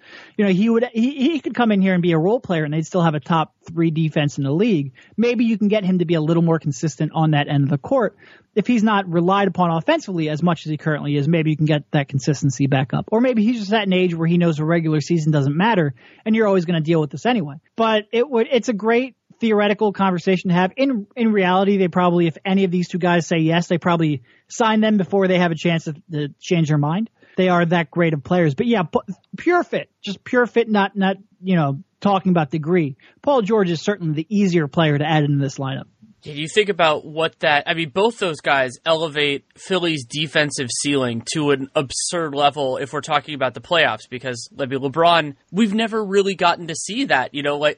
He could come in here and be a role player and they'd still have a top 3 defense in the league. Maybe you can get him to be a little more consistent on that end of the court. If he's not relied upon offensively as much as he currently is, maybe you can get that consistency back up. Or maybe he's just at an age where he knows the regular season doesn't matter and you're always going to deal with this anyway. But it's a great theoretical conversation to have. In reality, they probably, if any of these two guys say yes, they probably sign them before they have a chance to change their mind. They are that great of players. But yeah, pure fit, not talking about degree. Paul George is certainly the easier player to add into this lineup. Yeah, you think about both those guys elevate Philly's defensive ceiling to an absurd level if we're talking about the playoffs, because LeBron, we've never really gotten to see that.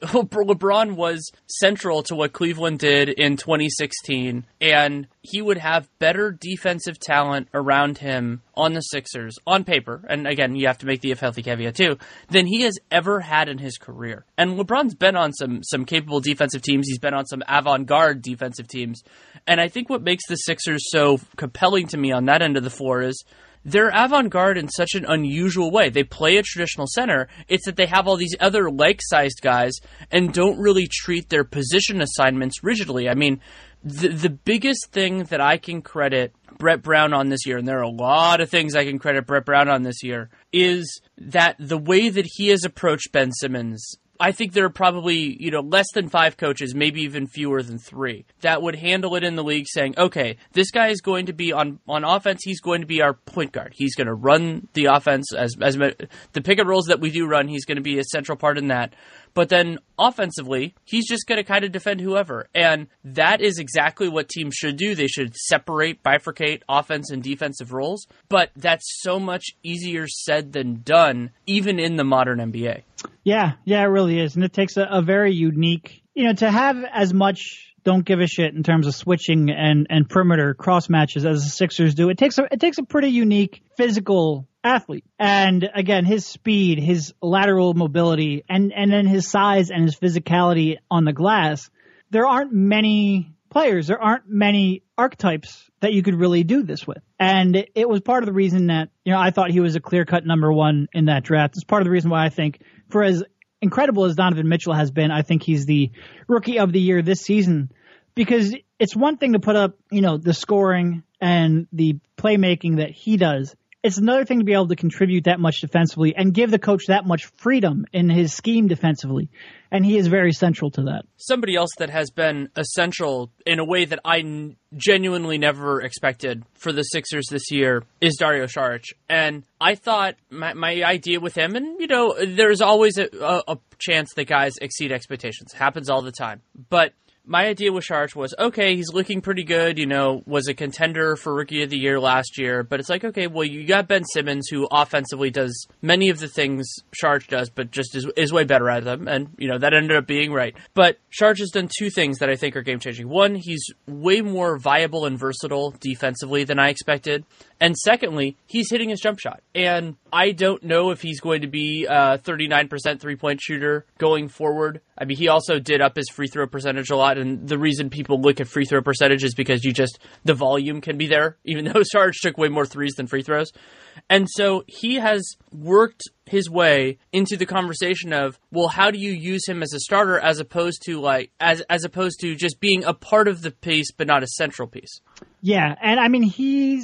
LeBron was central to what Cleveland did in 2016, and he would have better defensive talent around him on the Sixers, on paper, and again, you have to make the if healthy caveat too, than he has ever had in his career. And LeBron's been on some capable defensive teams. He's been on some avant-garde defensive teams. And I think what makes the Sixers so compelling to me on that end of the floor is they're avant-garde in such an unusual way. They play a traditional center. It's that they have all these other like-sized guys and don't really treat their position assignments rigidly. I mean, the biggest thing that I can credit Brett Brown on this year, and there are a lot of things I can credit Brett Brown on this year, is that the way that he has approached Ben Simmons, I think there are probably, less than 5 coaches, maybe even fewer than 3, that would handle it in the league saying, okay, this guy is going to be on offense, he's going to be our point guard. He's going to run the offense as the pick and rolls that we do run, he's going to be a central part in that. But then offensively, he's just going to kind of defend whoever. And that is exactly what teams should do. They should separate, bifurcate offense and defensive roles. But that's so much easier said than done, even in the modern NBA. Yeah, it really is. And it takes a very unique, to have as much don't give a shit in terms of switching and perimeter cross matches as the Sixers do. It takes a pretty unique physical athlete. And again, his speed, his lateral mobility, and then his size and his physicality on the glass. There aren't many players. There aren't many archetypes that you could really do this with. And it was part of the reason that, I thought he was a clear-cut number 1 in that draft. It's part of the reason why I think, for as incredible as Donovan Mitchell has been, I think he's the rookie of the year this season. Because it's one thing to put up, the scoring and the playmaking that he does. It's another thing to be able to contribute that much defensively and give the coach that much freedom in his scheme defensively. And he is very central to that. Somebody else that has been essential in a way that I genuinely never expected for the Sixers this year is Dario Saric. And I thought my idea with him, and, there's always a chance that guys exceed expectations. It happens all the time. But my idea with Saric was, okay, he's looking pretty good, was a contender for Rookie of the Year last year, but it's like, okay, well, you got Ben Simmons, who offensively does many of the things Saric does, but just is way better at them, and, that ended up being right. But Saric has done 2 things that I think are game-changing. One, he's way more viable and versatile defensively than I expected. And secondly, he's hitting his jump shot. And I don't know if he's going to be a 39% three-point shooter going forward. I mean, he also did up his free throw percentage a lot. And the reason people look at free throw percentage is because the volume can be there, even though Saric took way more threes than free throws. And so he has worked his way into the conversation of, well, how do you use him as a starter as opposed to as opposed to just being a part of the piece, but not a central piece? Yeah. And I mean,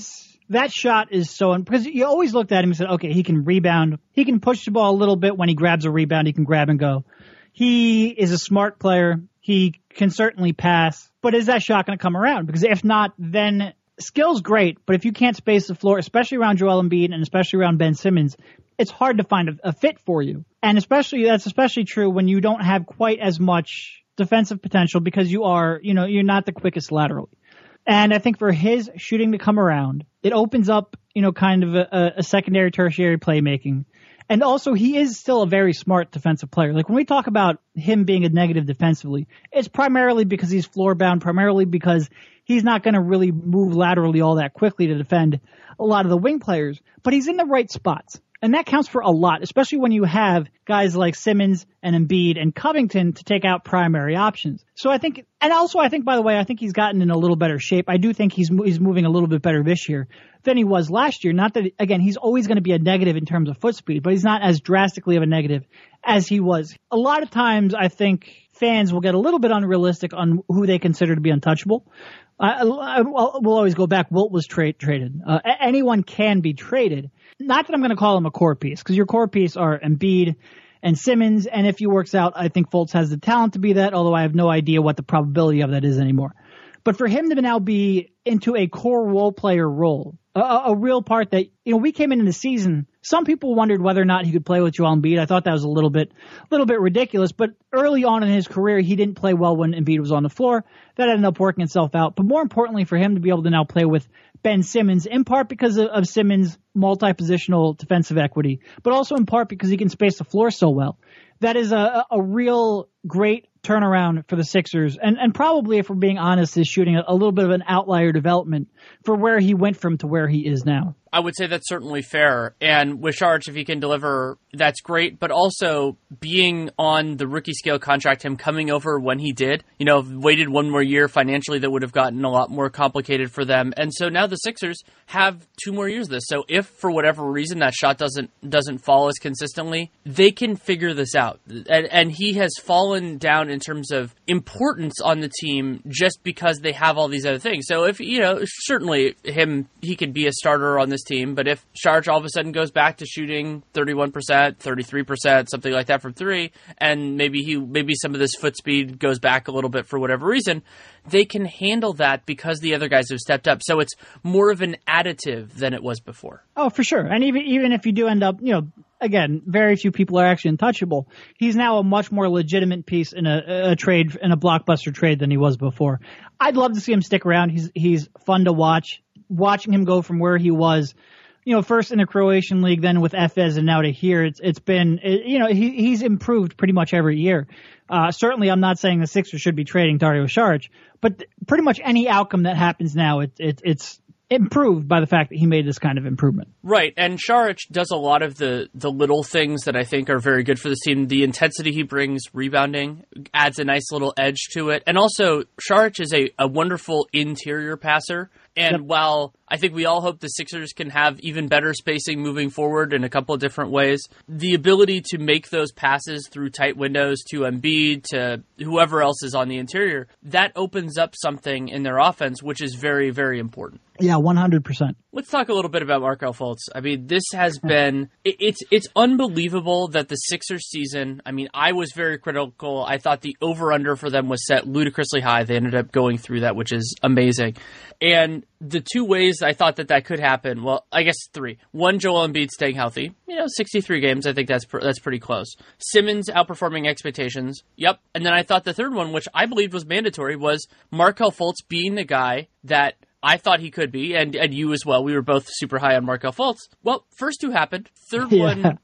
that shot is because you always looked at him and said, okay, he can rebound. He can push the ball a little bit. When he grabs a rebound, he can grab and go. He is a smart player. He can certainly pass. But is that shot going to come around? Because if not, then skill's great. But if you can't space the floor, especially around Joel Embiid and especially around Ben Simmons, it's hard to find a fit for you. And that's especially true when you don't have quite as much defensive potential because you're not the quickest laterally. And I think for his shooting to come around, it opens up, kind of a secondary, tertiary playmaking. And also, he is still a very smart defensive player. Like, when we talk about him being a negative defensively, it's primarily because he's floor bound, primarily because he's not going to really move laterally all that quickly to defend a lot of the wing players. But he's in the right spots. And that counts for a lot, especially when you have guys like Simmons and Embiid and Covington to take out primary options. So I think, by the way, I think he's gotten in a little better shape. I do think he's moving a little bit better this year than he was last year. Not that, again, he's always going to be a negative in terms of foot speed, but he's not as drastically of a negative as he was. A lot of times, I think fans will get a little bit unrealistic on who they consider to be untouchable. We'll always go back. Wilt was traded. Anyone can be traded. Not that I'm going to call him a core piece, because your core piece are Embiid and Simmons, and if he works out, I think Fultz has the talent to be that, although I have no idea what the probability of that is anymore. But for him to now be into a core role player role, a real part that, we came into the season, some people wondered whether or not he could play with Joel Embiid. I thought that was a little bit ridiculous, but early on in his career, he didn't play well when Embiid was on the floor. That ended up working itself out. But more importantly, for him to be able to now play with Ben Simmons, in part because of Simmons' multi-positional defensive equity, but also in part because he can space the floor so well. That is a real great turnaround for the Sixers, and probably, if we're being honest, is shooting a little bit of an outlier development for where he went from to where he is now. I would say that's certainly fair. And with Saric, if he can deliver, that's great. But also being on the rookie scale contract, him coming over when he did, waited one more year financially, that would have gotten a lot more complicated for them. And so now the Sixers have 2 more years of this. So if for whatever reason that shot doesn't fall as consistently, they can figure this out. And he has fallen down in terms of importance on the team just because they have all these other things. So if, certainly he could be a starter on this team, but if Saric all of a sudden goes back to shooting 31%, 33%, something like that from 3, and maybe some of this foot speed goes back a little bit for whatever reason, they can handle that because the other guys have stepped up. So it's more of an additive than it was before. Oh, for sure. And even if you do end up, again, very few people are actually untouchable. He's now a much more legitimate piece in a trade, in a blockbuster trade, than he was before. I'd love to see him stick around. He's fun to watch. Watching him go from where he was, first in the Croatian League, then with Efes, and now to here, it's been, he's improved pretty much every year. Certainly, I'm not saying the Sixers should be trading Dario Saric, but pretty much any outcome that happens now, it's improved by the fact that he made this kind of improvement. Right, and Saric does a lot of the little things that I think are very good for this team. The intensity he brings, rebounding, adds a nice little edge to it. And also, Saric is a wonderful interior passer. And while I think we all hope the Sixers can have even better spacing moving forward in a couple of different ways, the ability to make those passes through tight windows to Embiid, to whoever else is on the interior, that opens up something in their offense, which is very, very important. Yeah, 100%. Let's talk a little bit about Markelle Fultz. I mean, this has been, it's unbelievable that the Sixers season, I was very critical. I thought the over-under for them was set ludicrously high. They ended up going through that, which is amazing. And the 2 ways I thought that could happen, well, I guess 3. 1, Joel Embiid staying healthy. 63 games, I think that's pretty close. Simmons outperforming expectations. Yep. And then I thought the third one, which I believed was mandatory, was Markelle Fultz being the guy that I thought he could be, and you as well. We were both super high on Markelle Fultz. Well, first 2 happened. Third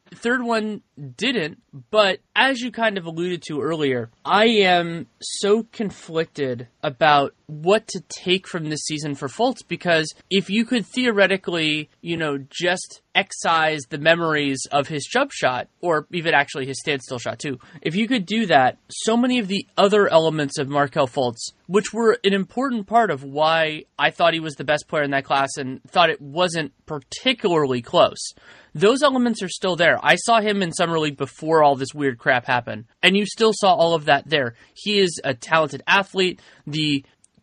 one didn't. But as you kind of alluded to earlier, I am so conflicted about what to take from this season for Fultz, because if you could theoretically, just excise the memories of his jump shot, or even actually his standstill shot too, if you could do that, so many of the other elements of Markelle Fultz, which were an important part of why I thought he was the best player in that class and thought it wasn't particularly close, those elements are still there. I saw him in Summer League before all this weird crap happened, and you still saw all of that there. He is a talented athlete. The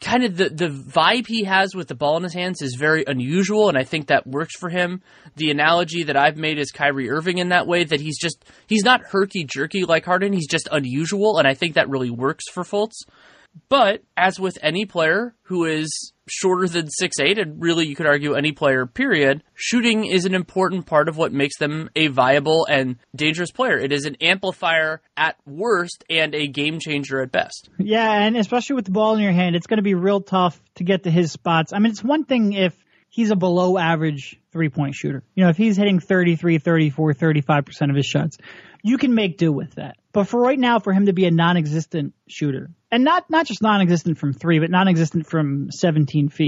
vibe he has with the ball in his hands is very unusual, and I think that works for him. The analogy that I've made is Kyrie Irving in that way, that he's not herky-jerky like Harden, he's just unusual, and I think that really works for Fultz. But, as with any player who is shorter than 6'8", and really you could argue any player, period, shooting is an important part of what makes them a viable and dangerous player. It is an amplifier at worst and a game changer at best. Yeah, and especially with the ball in your hand, it's going to be real tough to get to his spots. It's one thing if he's a below average 3-point shooter. If he's hitting 33, 34, 35% of his shots, you can make do with that. But for right now, for him to be a non-existent shooter, and not just non-existent from 3, but non-existent from 17 feet,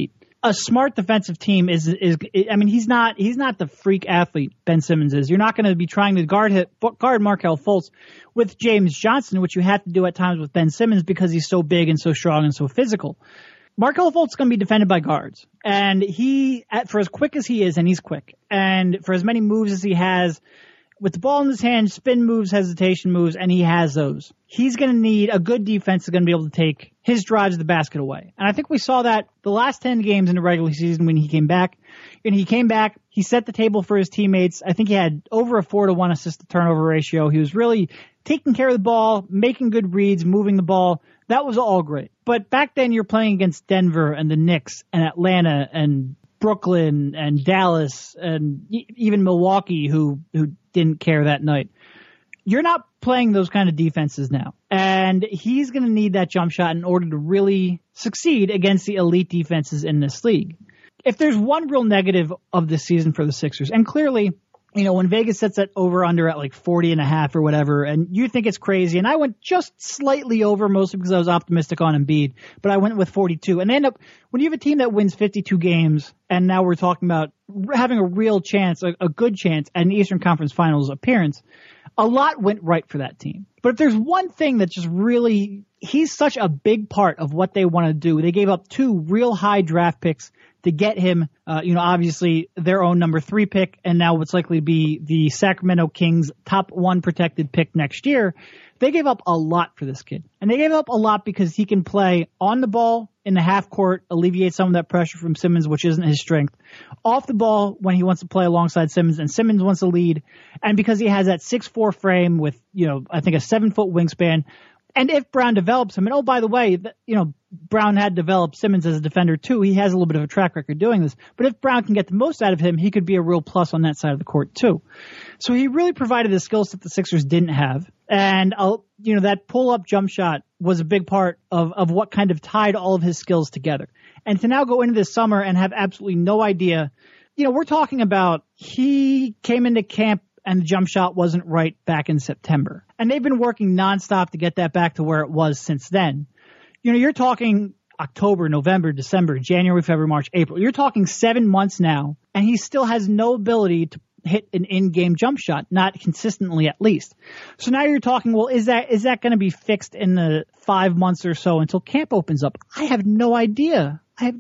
a smart defensive team is I mean, he's not the freak athlete Ben Simmons is. You're not going to be trying to guard Markelle Fultz with James Johnson, which you have to do at times with Ben Simmons because he's so big and so strong and so physical. Markelle Fultz is going to be defended by guards, and for as quick as he is, and he's quick, and for as many moves as he has, with the ball in his hand, spin moves, hesitation moves, and he has those. He's going to need a good defense is going to be able to take his drives to the basket away. And I think we saw that the last 10 games in the regular season when he came back. And he set the table for his teammates. I think he had over a 4-to-1 assist to turnover ratio. He was really taking care of the ball, making good reads, moving the ball. That was all great. But back then you're playing against Denver and the Knicks and Atlanta and Brooklyn and Dallas and even Milwaukee who didn't care that night. You're not playing those kind of defenses now. And he's going to need that jump shot in order to really succeed against the elite defenses in this league. If there's one real negative of this season for the Sixers, and clearly, when Vegas sets that over under at like 40.5 or whatever, and you think it's crazy, and I went just slightly over mostly because I was optimistic on Embiid, but I went with 42. And they end up, when you have a team that wins 52 games, and now we're talking about having a real chance, a good chance at an Eastern Conference Finals appearance, a lot went right for that team. But if there's one thing that just really, he's such a big part of what they want to do. They gave up 2 real high draft picks to get him, obviously their own number 3 pick, and now what's likely to be the Sacramento Kings top 1 protected pick next year. They gave up a lot for this kid. And they gave up a lot because he can play on the ball in the half court, alleviate some of that pressure from Simmons, which isn't his strength. Off the ball when he wants to play alongside Simmons, and Simmons wants to lead. And because he has that 6'4" frame with, I think a 7-foot wingspan. And if Brown develops him, and oh, by the way, Brown had developed Simmons as a defender too. He has a little bit of a track record doing this. But if Brown can get the most out of him, he could be a real plus on that side of the court too. So he really provided the skills that the Sixers didn't have. And, that pull-up jump shot was a big part of what kind of tied all of his skills together. And to now go into this summer and have absolutely no idea, we're talking about he came into camp and the jump shot wasn't right back in September. And they've been working nonstop to get that back to where it was since then. You're talking October, November, December, January, February, March, April. You're talking 7 months now, and he still has no ability to hit an in-game jump shot, not consistently at least. So now you're talking, well, is that going to be fixed in the 5 months or so until camp opens up? I have no idea.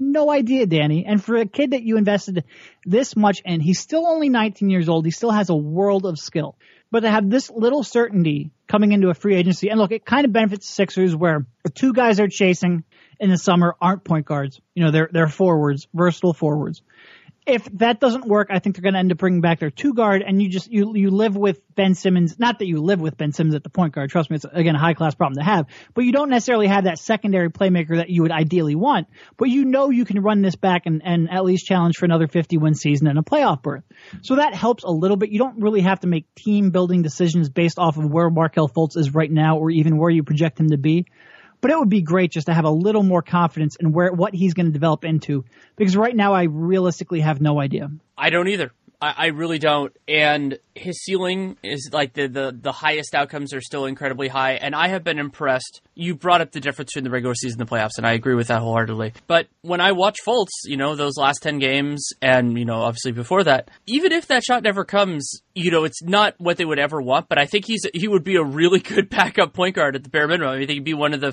Danny. And for a kid that you invested this much in, he's still only 19 years old. He still has a world of skill. But to have this little certainty coming into a free agency, and look, it kind of benefits the Sixers where the 2 guys they're chasing in the summer aren't point guards. They're forwards, versatile forwards. If that doesn't work, I think they're going to end up bringing back their 2 guard, and you live with Ben Simmons. Not that you live with Ben Simmons at the point guard. Trust me, it's, again, a high-class problem to have. But you don't necessarily have that secondary playmaker that you would ideally want. But you can run this back and at least challenge for another 50-win season and a playoff berth. So that helps a little bit. You don't really have to make team-building decisions based off of where Markelle Fultz is right now or even where you project him to be. But it would be great just to have a little more confidence in what he's going to develop into. Because right now I realistically have no idea. I don't either. I really don't. And his ceiling is like the highest outcomes are still incredibly high. And I have been impressed. You brought up the difference between the regular season and the playoffs, and I agree with that wholeheartedly. But when I watch Fultz, those last 10 games and, obviously before that, even if that shot never comes, it's not what they would ever want. But I think he would be a really good backup point guard at the bare minimum. I think he'd be one of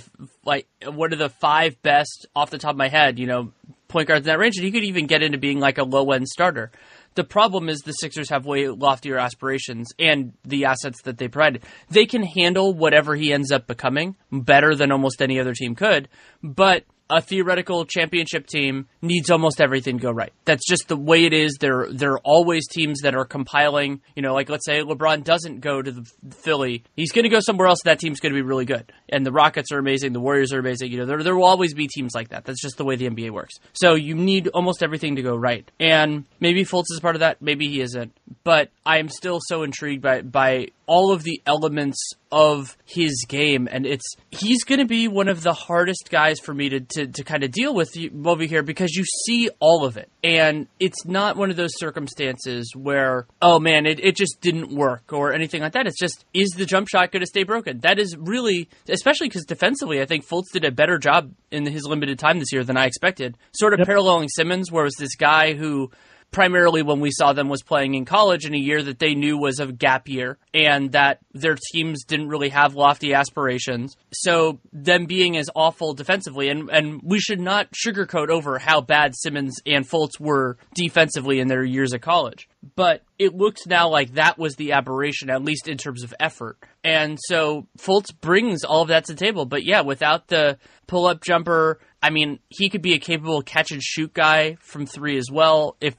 the 5 best off the top of my head, point guards in that range. And he could even get into being like a low-end starter. The problem is the Sixers have way loftier aspirations and the assets that they provided. They can handle whatever he ends up becoming better than almost any other team could, but a theoretical championship team needs almost everything to go right. That's just the way it is. There are always teams that are compiling, like let's say LeBron doesn't go to the Philly. He's going to go somewhere else. That team's going to be really good. And the Rockets are amazing. The Warriors are amazing. There will always be teams like that. That's just the way the NBA works. So you need almost everything to go right. And maybe Fultz is part of that. Maybe he isn't. but I am still so intrigued by all of the elements of his game, and he's going to be one of the hardest guys for me to kind of deal with over here, because you see all of it, and it's not one of those circumstances where, oh man, it just didn't work or anything like that. It's just, is the jump shot going to stay broken? That is really, especially because defensively, I think Fultz did a better job in his limited time this year than I expected. Sort of paralleling Simmons, where it was this guy who primarily when we saw them was playing in college in a year that they knew was a gap year and that their teams didn't really have lofty aspirations. So them being as awful defensively, and we should not sugarcoat over how bad Simmons and Fultz were defensively in their years at college. But it looks now like that was the aberration, at least in terms of effort. And so Fultz brings all of that to the table. But yeah, without the pull-up jumper, I mean, he could be a capable catch-and-shoot guy from three as well, if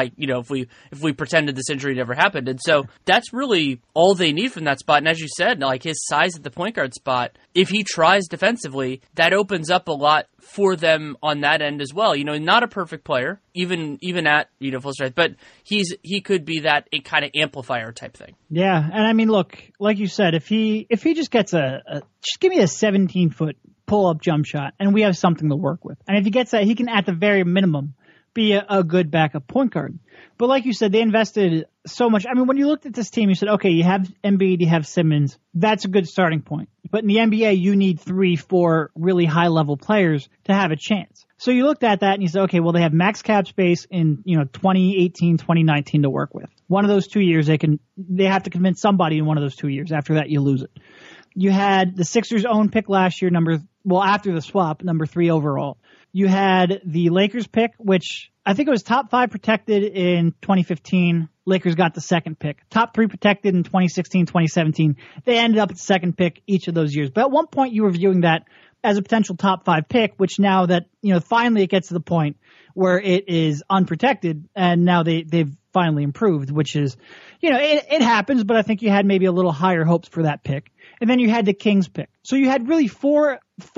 we pretended this injury never happened. And so that's really all they need from that spot. And as you said, like his size at the point guard spot, if he tries defensively, that opens up a lot for them on that end as well. You know, not a perfect player, even at full strength, but he could be that kind of amplifier type thing. Yeah, and I mean, look, like you said, if he just gets just give me a 17-foot pull-up jump shot, and we have something to work with. And if he gets that, he can, at the very minimum, be a good backup point guard. But like you said, they invested so much. I mean, when you looked at this team, you said, okay, you have Embiid, you have Simmons. That's a good starting point. But in the NBA, you need 3-4 really high-level players to have a chance. So you looked at that and you said, okay, well, they have max cap space in 2018, 2019 to work with. One of those 2 years, they have to convince somebody in one of those 2 years. After that, you lose it. You had the Sixers' own pick last year, after the swap, number 3 overall. You had the Lakers pick, which I think it was top 5 protected in 2015. Lakers got the second pick. Top 3 protected in 2016, 2017. They ended up at the second pick each of those years. But at one point, you were viewing that as a potential top 5 pick, which now that, finally it gets to the point where it is unprotected, and now they've finally improved, which is, it happens, but I think you had maybe a little higher hopes for that pick. And then you had the Kings pick. So you had really four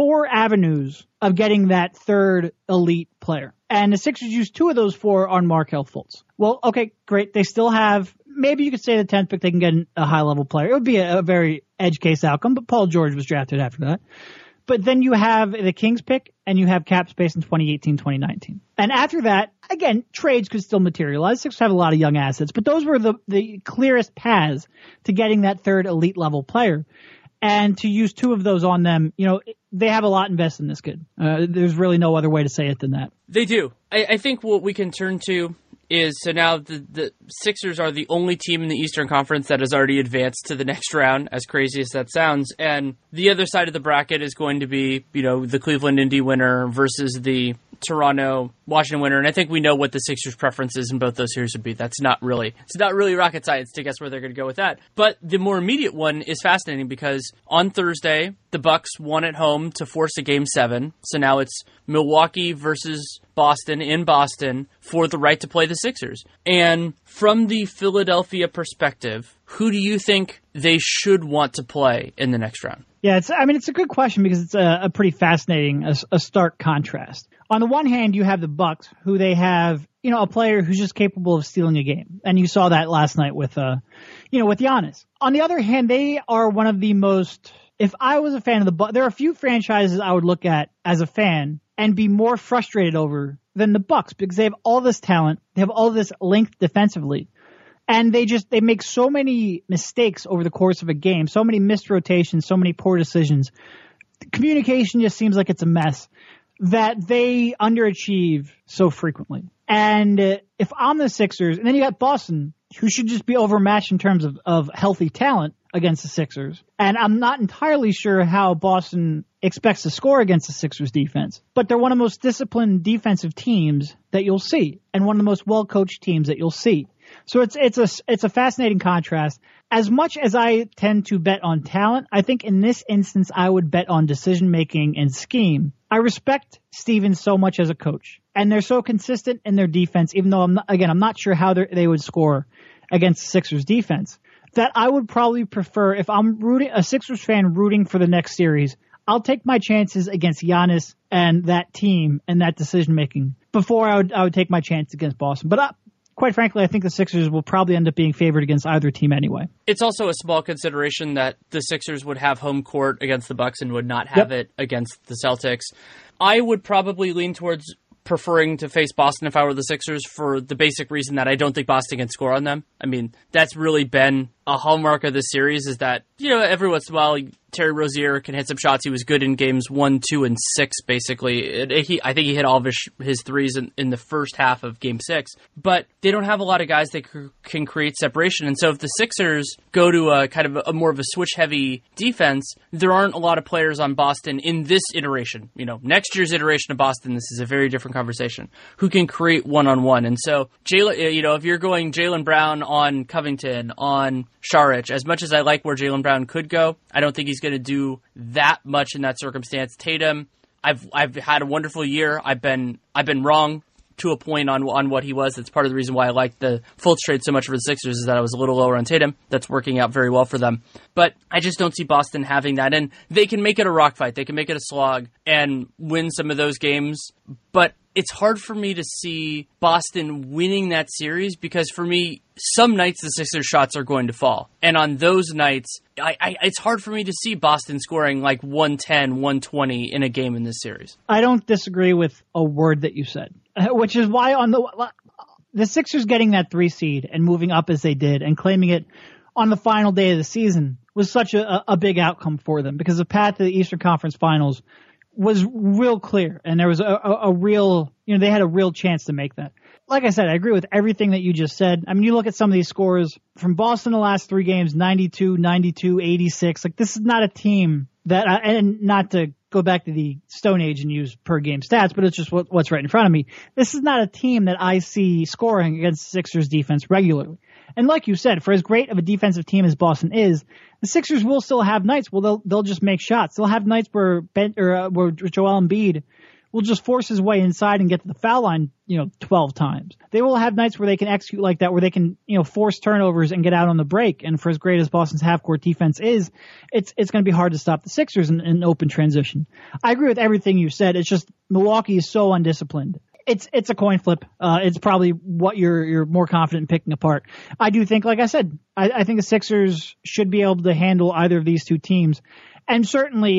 avenues of getting that third elite player. And the Sixers used 2 of those 4 on Markelle Fultz. Well, okay, great. They still have, maybe you could say the 10th pick, they can get a high-level player. It would be a very edge case outcome, but Paul George was drafted after that. But then you have the Kings pick, and you have cap space in 2018, 2019. And after that, again, trades could still materialize. Sixers have a lot of young assets, but those were the clearest paths to getting that third elite level player. And to use 2 of those on them, they have a lot invested in this kid. There's really no other way to say it than that. They do. I think what we can turn to is, so now the Sixers are the only team in the Eastern Conference that has already advanced to the next round, as crazy as that sounds. And the other side of the bracket is going to be, the Cleveland Indy winner versus the Toronto Washington winner. And I think we know what the Sixers' preferences in both those series would be. It's not really rocket science to guess where they're going to go with that. But the more immediate one is fascinating because on Thursday, the Bucks won at home to force a Game 7. So now it's Milwaukee versus Boston in Boston for the right to play the Sixers. And from the Philadelphia perspective, who do you think they should want to play in the next round? Yeah, it's a good question because it's a pretty fascinating, a stark contrast. On the one hand, you have the Bucks, who they have, a player who's just capable of stealing a game. And you saw that last night with Giannis. On the other hand, they are one of the most, if I was a fan of the Bucks, there are a few franchises I would look at as a fan and be more frustrated over than the Bucks because they have all this talent. They have all this length defensively. And they make so many mistakes over the course of a game, so many missed rotations, so many poor decisions. Communication just seems like it's a mess that they underachieve so frequently. And if I'm the Sixers, and then you got Boston, who should just be overmatched in terms of healthy talent against the Sixers. And I'm not entirely sure how Boston expects to score against the Sixers defense, but they're one of the most disciplined defensive teams that you'll see and one of the most well-coached teams that you'll see. So it's a fascinating contrast. As much as I tend to bet on talent, I think in this instance I would bet on decision-making and scheme. I respect Stevens so much as a coach, and they're so consistent in their defense, even though I'm not sure how they would score against the Sixers defense, that I would probably prefer, if I'm a Sixers fan rooting for the next series, I'll take my chances against Giannis and that team and that decision-making before I would take my chance against Boston. But quite frankly, I think the Sixers will probably end up being favored against either team anyway. It's also a small consideration that the Sixers would have home court against the Bucks and would not have it against the Celtics. I would probably lean towards preferring to face Boston if I were the Sixers for the basic reason that I don't think Boston can score on them. I mean, that's really been a hallmark of this series, is that, every once in a while, Terry Rozier can hit some shots. He was good in games 1, 2, and 6, basically. I think he hit all of his threes in the first half of Game 6. But they don't have a lot of guys that can create separation. And so if the Sixers go to a kind of a more of a switch-heavy defense, there aren't a lot of players on Boston in this iteration. Next year's iteration of Boston, this is a very different conversation, who can create one-on-one. And so, if you're going Jaylen Brown on Covington, on Saric, as much as I like where Jaylen Brown could go, I don't think he's going to do that much in that circumstance. Tatum, I've had a wonderful year. I've been wrong to a point on what he was. That's part of the reason why I like the Fultz trade so much for the Sixers, is that I was a little lower on Tatum. That's working out very well for them. But I just don't see Boston having that. And they can make it a rock fight. They can make it a slog and win some of those games. But it's hard for me to see Boston winning that series, because for me, some nights the Sixers shots are going to fall. And on those nights, it's hard for me to see Boston scoring like 110, 120 in a game in this series. I don't disagree with a word that you said, which is why on the Sixers getting that 3 seed and moving up as they did and claiming it on the final day of the season was such a big outcome for them, because the path to the Eastern Conference Finals was real clear, and there was a real, they had a real chance to make that. Like I said, I agree with everything that you just said. I mean, you look at some of these scores from Boston the last 3 games, 92, 92, 86. Like, this is not a team that, and not to go back to the Stone Age and use per game stats, but it's just what's right in front of me. This is not a team that I see scoring against Sixers defense regularly. And like you said, for as great of a defensive team as Boston is, the Sixers will still have nights where they'll just make shots. They'll have nights where Joel Embiid will just force his way inside and get to the foul line, 12 times. They will have nights where they can execute like that, where they can, force turnovers and get out on the break. And for as great as Boston's half-court defense is, it's going to be hard to stop the Sixers in open transition. I agree with everything you said. It's just Milwaukee is so undisciplined. It's a coin flip. It's probably what you're more confident in picking apart. I do think, like I said, I think the Sixers should be able to handle either of these two teams. And certainly,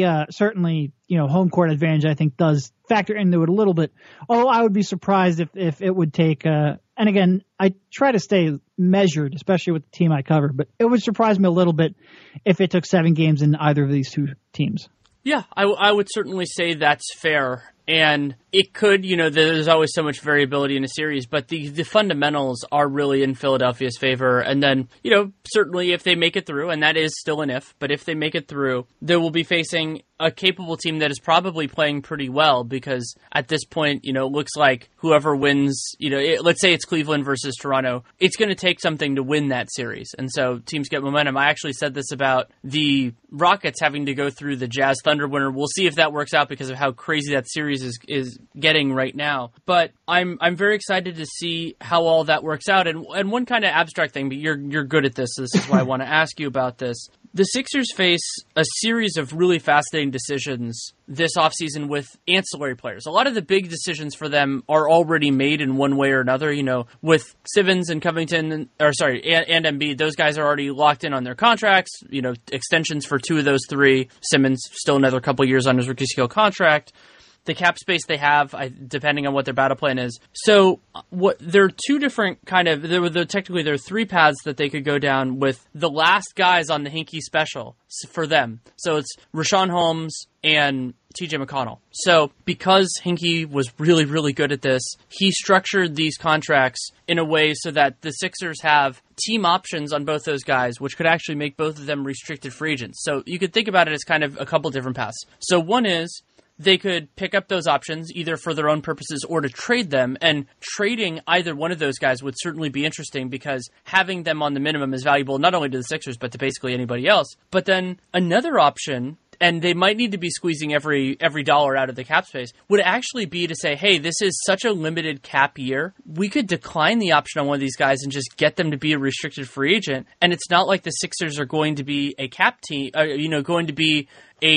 home court advantage, I think, does factor into it a little bit. Although I would be surprised if it would take, and again, I try to stay measured, especially with the team I cover, but it would surprise me a little bit if it took 7 games in either of these two teams. Yeah, I would certainly say that's fair. And it could, there's always so much variability in a series, but the fundamentals are really in Philadelphia's favor. And then, certainly if they make it through, and that is still an if, but if they make it through, they will be facing a capable team that is probably playing pretty well, because at this point, it looks like whoever wins, let's say it's Cleveland versus Toronto, it's going to take something to win that series. And so teams get momentum. I actually said this about the Rockets having to go through the Jazz Thunder winner. We'll see if that works out because of how crazy that series is getting right now. But I'm very excited to see how all that works out. And one kind of abstract thing, but you're good at this, so this is why I want to ask you about this. The Sixers face a series of really fascinating decisions this offseason with ancillary players. A lot of the big decisions for them are already made in one way or another. With Simmons and Covington, and Embiid, those guys are already locked in on their contracts. Extensions for 2 of those 3. Simmons still another couple years on his rookie scale contract. The cap space they have, depending on what their battle plan is. So there are 2 different technically there are 3 paths that they could go down with the last guys on the Hinkie special for them. So it's Richaun Holmes and TJ McConnell. So because Hinkie was really, really good at this, he structured these contracts in a way so that the Sixers have team options on both those guys, which could actually make both of them restricted free agents. So you could think about it as kind of a couple different paths. So one is, they could pick up those options either for their own purposes or to trade them, and trading either one of those guys would certainly be interesting because having them on the minimum is valuable not only to the Sixers but to basically anybody else. But then another option, and they might need to be squeezing every dollar out of the cap space, would actually be to say, hey, this is such a limited cap year. We could decline the option on one of these guys and just get them to be a restricted free agent. And it's not like the Sixers are going to be a cap team, going to be a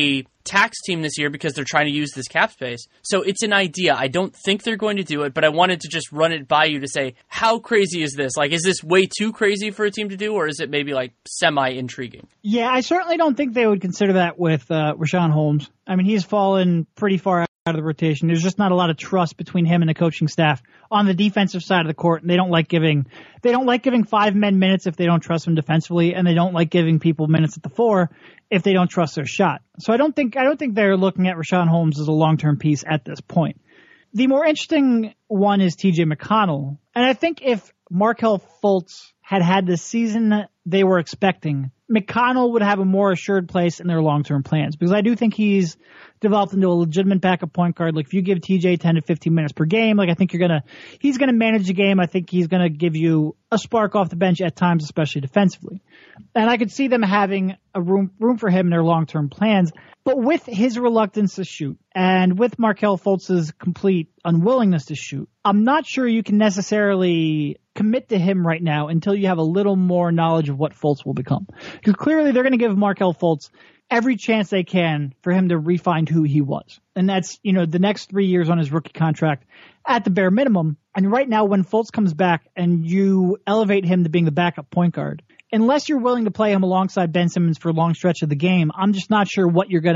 tax team this year because they're trying to use this cap space. So it's an idea. I don't think they're going to do it, but I wanted to just run it by you to say, how crazy is this? Like, is this way too crazy for a team to do, or is it maybe like semi-intriguing? Yeah, I certainly don't think they would consider that with Richaun Holmes. I mean, he's fallen pretty far out of the rotation. There's just not a lot of trust between him and the coaching staff on the defensive side of the court, and they don't like giving 5 men minutes if they don't trust them defensively, and they don't like giving people minutes at the 4 if they don't trust their shot. So I don't think they're looking at Richaun Holmes as a long-term piece at this point. The more interesting one is TJ McConnell, and I think if Markelle Fultz had the season they were expecting, McConnell would have a more assured place in their long-term plans, because I do think he's developed into a legitimate backup point guard. Like, if you give TJ 10 to 15 minutes per game, like, I think he's going to manage the game. I think he's going to give you a spark off the bench at times, especially defensively. And I could see them having a room for him in their long-term plans. But with his reluctance to shoot and with Markelle Fultz's complete unwillingness to shoot, I'm not sure you can necessarily commit to him right now until you have a little more knowledge of what Fultz will become. Because clearly they're going to give Markelle Fultz every chance they can for him to refine who he was. And that's, the next 3 years on his rookie contract at the bare minimum. And right now, when Fultz comes back and you elevate him to being the backup point guard, unless you're willing to play him alongside Ben Simmons for a long stretch of the game, I'm just not sure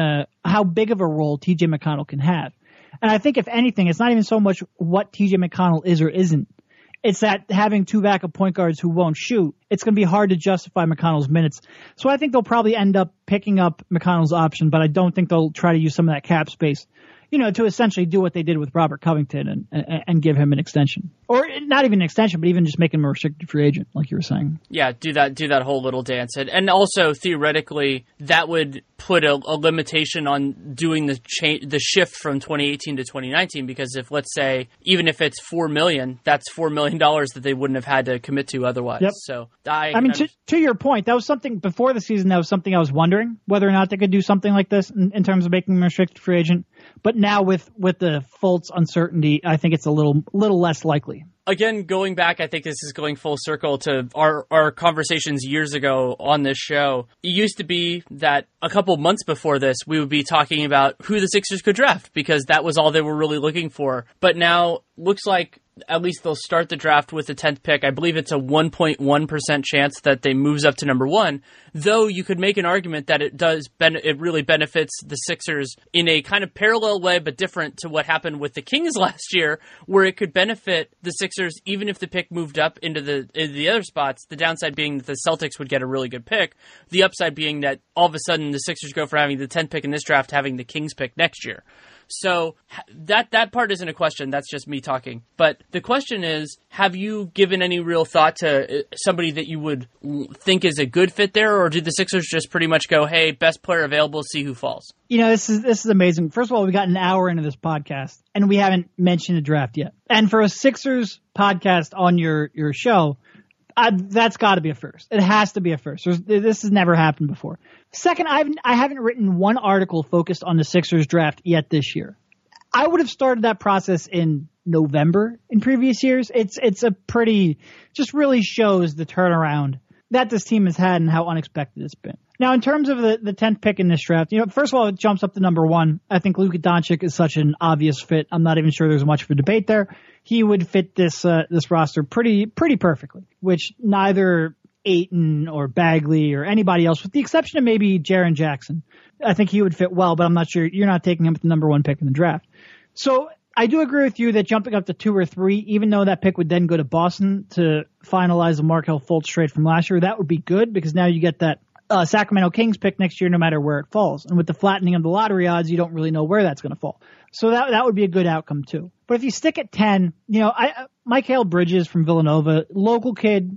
how big of a role TJ McConnell can have. And I think if anything, it's not even so much what TJ McConnell is or isn't. It's that having 2 backup point guards who won't shoot, it's going to be hard to justify McConnell's minutes. So I think they'll probably end up picking up McConnell's option, but I don't think they'll try to use some of that cap space, to essentially do what they did with Robert Covington and give him an extension. Or not even an extension, but even just make him a restricted free agent, like you were saying. Yeah, do that whole little dance. And also, theoretically, that would put a limitation on doing the shift from 2018 to 2019, because if, let's say, even if it's $4 million, that's $4 million that they wouldn't have had to commit to otherwise. Yep. So to your point, that was something before the season, that was something I was wondering whether or not they could do something like this in terms of making him a restricted free agent. But now with the Fultz uncertainty, I think it's a little less likely. Again, going back, I think this is going full circle to our conversations years ago on this show. It used to be that a couple months before this, we would be talking about who the Sixers could draft, because that was all they were really looking for. But now, looks like at least they'll start the draft with the 10th pick. I believe it's a 1.1% chance that they moves up to number 1, though you could make an argument that it really benefits the Sixers in a kind of parallel way, but different to what happened with the Kings last year, where it could benefit the Sixers even if the pick moved up into the other spots. The downside being that the Celtics would get a really good pick. The upside being that all of a sudden the Sixers go from having the 10th pick in this draft to having the Kings pick next year. So that part isn't a question. That's just me talking. But the question is, have you given any real thought to somebody that you would think is a good fit there? Or do the Sixers just pretty much go, hey, best player available, see who falls? This is amazing. First of all, we got an hour into this podcast and we haven't mentioned a draft yet. And for a Sixers podcast on your show, that's got to be a first. It has to be a first. This has never happened before. Second, I haven't written one article focused on the Sixers draft yet this year. I would have started that process in November in previous years. It's a pretty, just really shows the turnaround that this team has had and how unexpected it's been. Now, in terms of the 10th pick in this draft, first of all, it jumps up to number 1. I think Luka Doncic is such an obvious fit. I'm not even sure there's much of a debate there. He would fit this roster pretty perfectly, which neither Ayton or Bagley or anybody else, with the exception of maybe Jaren Jackson, I think he would fit well, but I'm not sure. You're not taking him at the number 1 pick in the draft. So I do agree with you that jumping up to 2 or 3, even though that pick would then go to Boston to finalize the Markelle Fultz trade from last year, that would be good, because now you get that Sacramento Kings pick next year no matter where it falls. And with the flattening of the lottery odds, you don't really know where that's going to fall. So that would be a good outcome too. But if you stick at 10, Mikal Bridges from Villanova, local kid.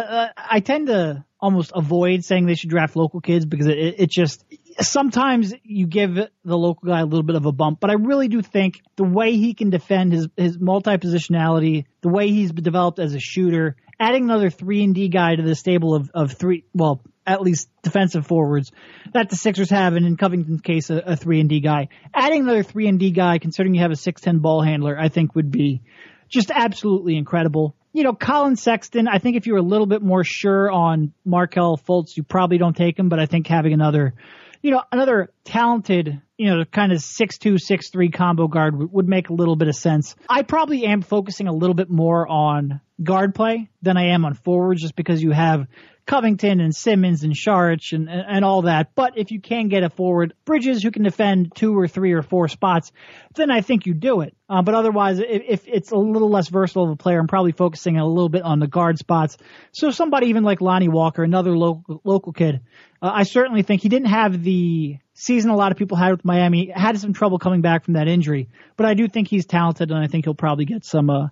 I tend to almost avoid saying they should draft local kids, because it just sometimes you give the local guy a little bit of a bump. But I really do think the way he can defend his multi-positionality, the way he's developed as a shooter, adding another 3-and-D guy to the stable of three, well, at least defensive forwards that the Sixers have, and in Covington's case, a 3-and-D guy. Adding another 3-and-D guy, considering you have a 6'10" ball handler, I think would be just absolutely incredible. Colin Sexton, I think if you were a little bit more sure on Markelle Fultz, you probably don't take him, but I think having another another talented, kind of 6'2", 6'3" combo guard would make a little bit of sense. I probably am focusing a little bit more on guard play than I am on forwards, just because you have Covington and Simmons and Saric and all that. But if you can get a forward, Bridges, who can defend 2 or 3 or 4 spots, then I think you do it. But otherwise, if it's a little less versatile of a player, I'm probably focusing a little bit on the guard spots. So somebody even like Lonnie Walker, another local kid, I certainly think he didn't have the season a lot of people had with Miami. He had some trouble coming back from that injury, but I do think he's talented, and I think he'll probably get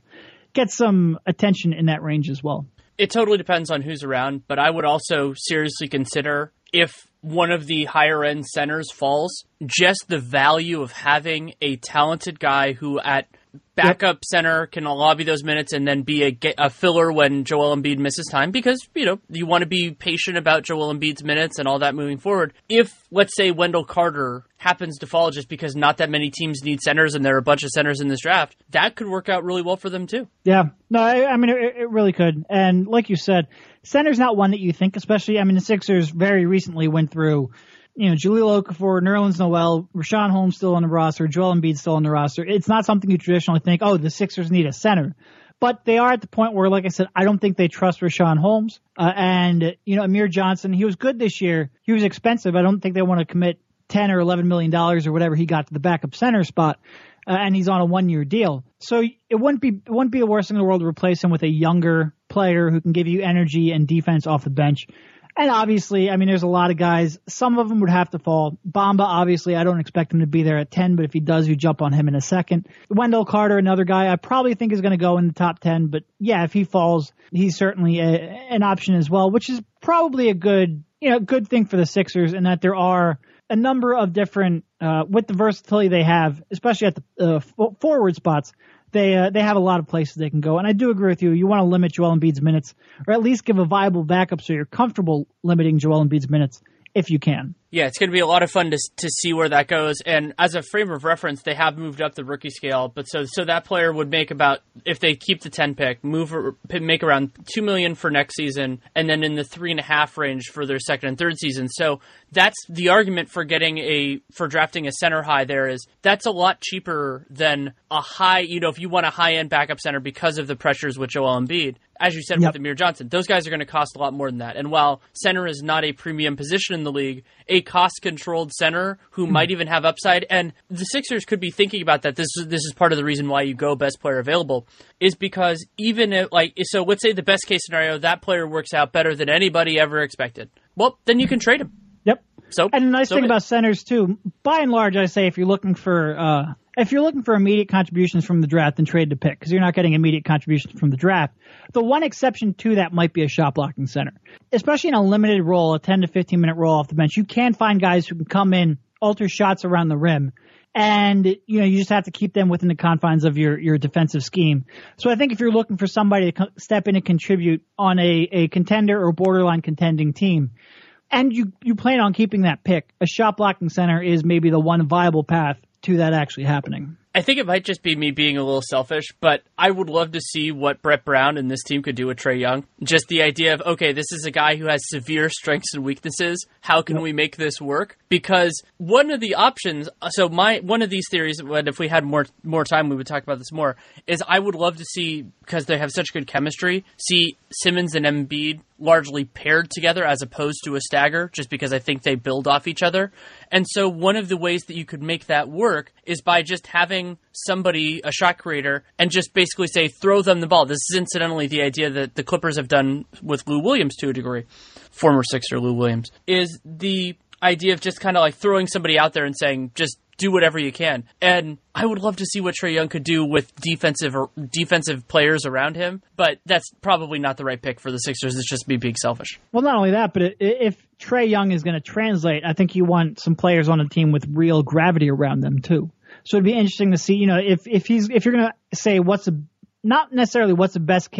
some attention in that range as well. It totally depends on who's around, but I would also seriously consider, if one of the higher end centers falls, just the value of having a talented guy who at backup center can lobby those minutes and then be a filler when Joel Embiid misses time, because, you want to be patient about Joel Embiid's minutes and all that moving forward. If, let's say, Wendell Carter happens to fall just because not that many teams need centers and there are a bunch of centers in this draft, that could work out really well for them too. Yeah. No, I mean, it really could. And like you said, center's not one that you think, especially, the Sixers very recently went through Jahlil Okafor, Nerlens Noel, Rashawn Holmes still on the roster, Joel Embiid still on the roster. It's not something you traditionally think, the Sixers need a center. But they are at the point where, like I said, I don't think they trust Rashawn Holmes. And Amir Johnson, he was good this year. He was expensive. I don't think they want to commit $10 or $11 million or whatever he got to the backup center spot. And he's on a 1-year deal. So it wouldn't be the worst thing in the world to replace him with a younger player who can give you energy and defense off the bench. And obviously, there's a lot of guys. Some of them would have to fall. Bamba, obviously, I don't expect him to be there at 10, but if he does, you jump on him in a second. Wendell Carter, another guy I probably think is going to go in the top 10, but yeah, if he falls, he's certainly an option as well, which is probably a good thing for the Sixers, in that there are a number of different, with the versatility they have, especially at the forward spots, they have a lot of places they can go. And I do agree with you. You want to limit Joel Embiid's minutes, or at least give a viable backup so you're comfortable limiting Joel Embiid's minutes if you can. Yeah, it's going to be a lot of fun to see where that goes. And as a frame of reference, they have moved up the rookie scale. But so that player would make about, if they keep the 10 pick, make around $2 million for next season, and then in the 3.5 range for their second and third season. So that's the argument for drafting a center high there, is that's a lot cheaper than a high, if you want a high end backup center because of the pressures with Joel Embiid. As you said, with Amir Johnson, those guys are going to cost a lot more than that. And while center is not a premium position in the league, a cost-controlled center who might even have upside, and the Sixers could be thinking about that. This is part of the reason why you go best player available, is because even if, so let's say the best case scenario, that player works out better than anybody ever expected. Well, then you can trade him. Yep. And the nice thing about centers too, by and large, I say if you're looking for immediate contributions from the draft, then trade the pick, because you're not getting immediate contributions from the draft. The one exception to that might be a shot blocking center, especially in a limited role, a 10 to 15 minute role off the bench. You can find guys who can come in, alter shots around the rim, and you just have to keep them within the confines of your defensive scheme. So I think if you're looking for somebody to step in and contribute on a contender or borderline contending team, and you plan on keeping that pick, a shot blocking center is maybe the one viable path to that actually happening. I think it might just be me being a little selfish, but I would love to see what Brett Brown and this team could do with Trae Young. Just the idea of, okay, this is a guy who has severe strengths and weaknesses. How can we make this work? Because one of the options, one of these theories, and if we had more time, we would talk about this more, is I would love to see, because they have such good chemistry, see Simmons and Embiid largely paired together as opposed to a stagger, just because I think they build off each other. And so one of the ways that you could make that work is by just having somebody, a shot creator, and just basically say, throw them the ball. This is incidentally the idea that the Clippers have done with Lou Williams to a degree, former Sixer Lou Williams, is the idea of just kind of like throwing somebody out there and saying, just do whatever you can. And I would love to see what Trae Young could do with defensive players around him, but that's probably not the right pick for the Sixers. It's just me being selfish. Well, not only that, but if Trae Young is going to translate, I think you want some players on a team with real gravity around them too. So it'd be interesting to see, if you're going to say not necessarily what's the best case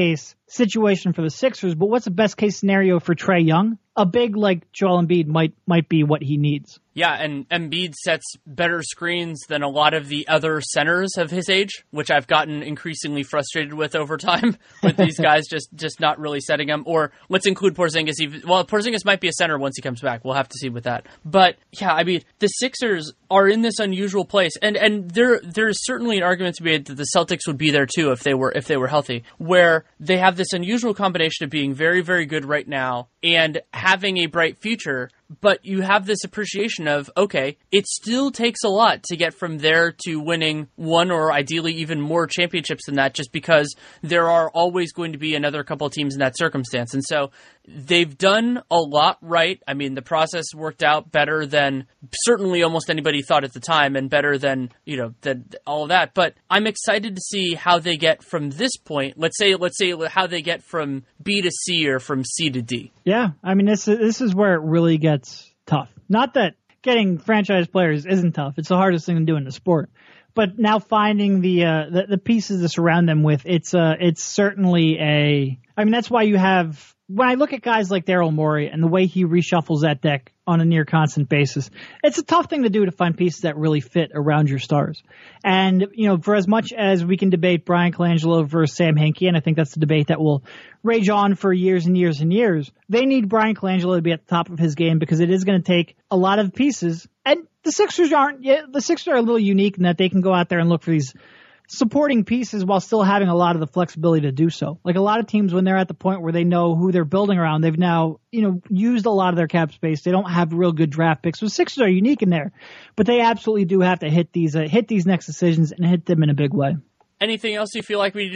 situation for the Sixers, but what's the best case scenario for Trae Young? A big like Joel Embiid might be what he needs. Yeah, and Embiid sets better screens than a lot of the other centers of his age, which I've gotten increasingly frustrated with over time, with these guys just not really setting them. Or let's include Porzingis. Well, Porzingis might be a center once he comes back. We'll have to see with that. But yeah, I mean, the Sixers are in this unusual place, and there's certainly an argument to be made that the Celtics would be there too if they were healthy, where they have this unusual combination of being very, very good right now and having a bright future. But you have this appreciation of, okay, it still takes a lot to get from there to winning one or ideally even more championships than that, just because there are always going to be another couple of teams in that circumstance. And so they've done a lot right. I mean, the process worked out better than certainly almost anybody thought at the time, and better than, than all of that. But I'm excited to see how they get from this point. Let's say how they get from B to C or from C to D. Yeah, I mean, this is where it really gets tough. Not that getting franchise players isn't tough. It's the hardest thing to do in the sport. But now finding the pieces to surround them with, it's certainly I mean, that's why you have, when I look at guys like Daryl Morey and the way he reshuffles that deck on a near constant basis, it's a tough thing to do to find pieces that really fit around your stars. And, for as much as we can debate Brian Colangelo versus Sam Hinkie, and I think that's the debate that will rage on for years and years and years, they need Brian Colangelo to be at the top of his game, because it is going to take a lot of pieces. And the Sixers are a little unique in that they can go out there and look for these supporting pieces while still having a lot of the flexibility to do so. Like a lot of teams, when they're at the point where they know who they're building around, they've now, used a lot of their cap space. They don't have real good draft picks. So the Sixers are unique in there, but they absolutely do have to hit these next decisions and hit them in a big way. Anything else you feel like we need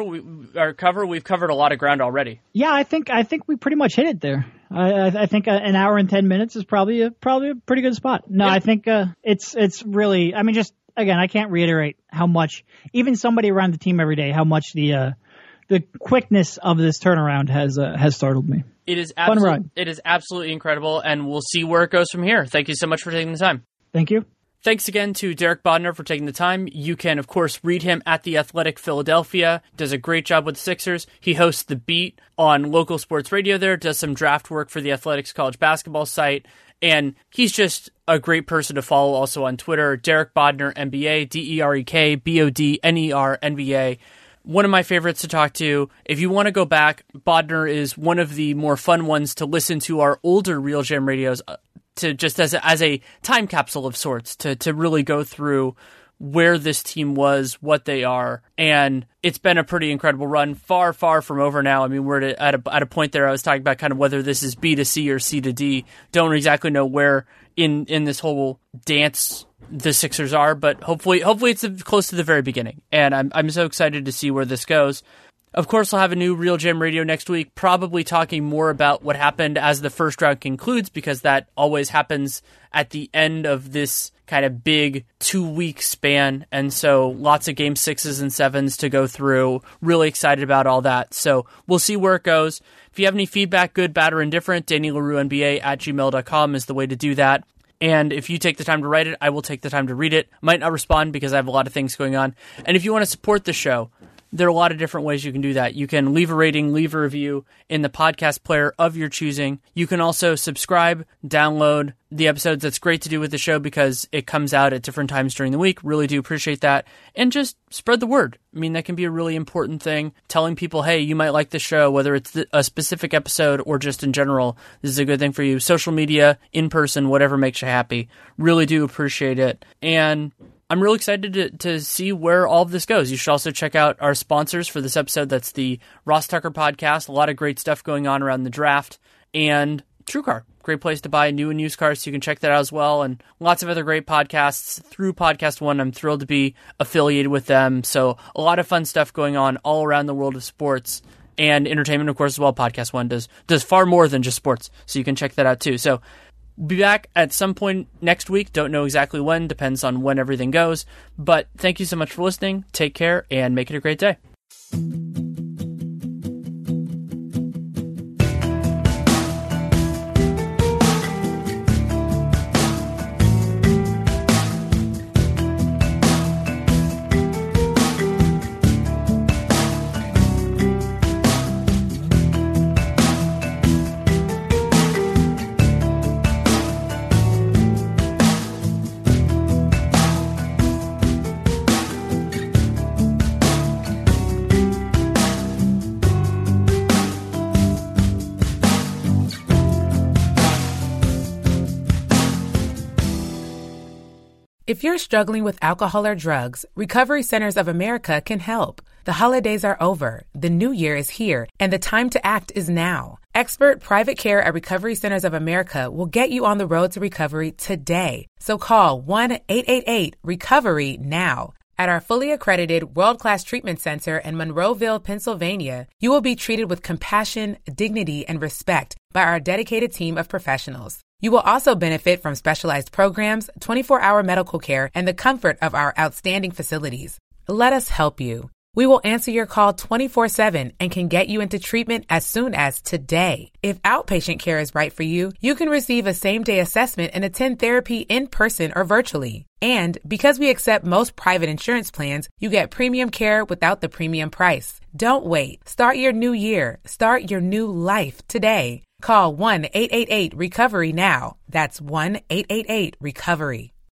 to cover? We've covered a lot of ground already. Yeah, I think we pretty much hit it there. I think an hour and 10 minutes is probably a pretty good spot. No, yeah. I think it's really, I mean, just again, I can't reiterate how much, even somebody around the team every day, how much the quickness of this turnaround has startled me. It is absolutely incredible, and we'll see where it goes from here. Thank you so much for taking the time. Thank you. Thanks again to Derek Bodner for taking the time. You can, of course, read him at The Athletic Philadelphia. Does a great job with the Sixers. He hosts The Beat on local sports radio there, does some draft work for the Athletics college basketball site, and he's just a great person to follow also on Twitter. Derek Bodner, NBA, DEREK, BODNER, NBA. One of my favorites to talk to. If you want to go back, Bodner is one of the more fun ones to listen to our older Real Jam radios, to just as a time capsule of sorts, to really go through where this team was, what they are, and it's been a pretty incredible run. Far, far from over now. I mean, we're at a point there. I was talking about kind of whether this is B to C or C to D. Don't exactly know where in this whole dance the Sixers are, but hopefully it's close to the very beginning. And I'm so excited to see where this goes. Of course, I'll have a new Real Jam Radio next week, probably talking more about what happened as the first round concludes, because that always happens at the end of this kind of big 2-week span. And so lots of game 6s and 7s to go through. Really excited about all that. So we'll see where it goes. If you have any feedback, good, bad, or indifferent, DannyLaRueNBA@gmail.com is the way to do that. And if you take the time to write it, I will take the time to read it. Might not respond because I have a lot of things going on. And if you want to support the show, there are a lot of different ways you can do that. You can leave a rating, leave a review in the podcast player of your choosing. You can also subscribe, download the episodes. That's great to do with the show because it comes out at different times during the week. Really do appreciate that. And just spread the word. I mean, that can be a really important thing. Telling people, hey, you might like the show, whether it's a specific episode or just in general. This is a good thing for you. Social media, in person, whatever makes you happy. Really do appreciate it. And I'm really excited to see where all of this goes. You should also check out our sponsors for this episode. That's the Ross Tucker Podcast. A lot of great stuff going on around the draft. And TrueCar, great place to buy new and used cars. So you can check that out as well. And lots of other great podcasts through Podcast One. I'm thrilled to be affiliated with them. So a lot of fun stuff going on all around the world of sports and entertainment, of course, as well. Podcast One does far more than just sports. So you can check that out too. So we'll be back at some point next week. Don't know exactly when. Depends on when everything goes. But thank you so much for listening. Take care and make it a great day. If you're struggling with alcohol or drugs, Recovery Centers of America can help. The holidays are over, the new year is here, and the time to act is now. Expert private care at Recovery Centers of America will get you on the road to recovery today. So call 1-888-RECOVERY now. At our fully accredited world-class treatment center in Monroeville, Pennsylvania, you will be treated with compassion, dignity, and respect by our dedicated team of professionals. You will also benefit from specialized programs, 24-hour medical care, and the comfort of our outstanding facilities. Let us help you. We will answer your call 24/7 and can get you into treatment as soon as today. If outpatient care is right for you, you can receive a same-day assessment and attend therapy in person or virtually. And because we accept most private insurance plans, you get premium care without the premium price. Don't wait. Start your new year. Start your new life today. Call 1-888-RECOVERY now. That's 1-888-RECOVERY.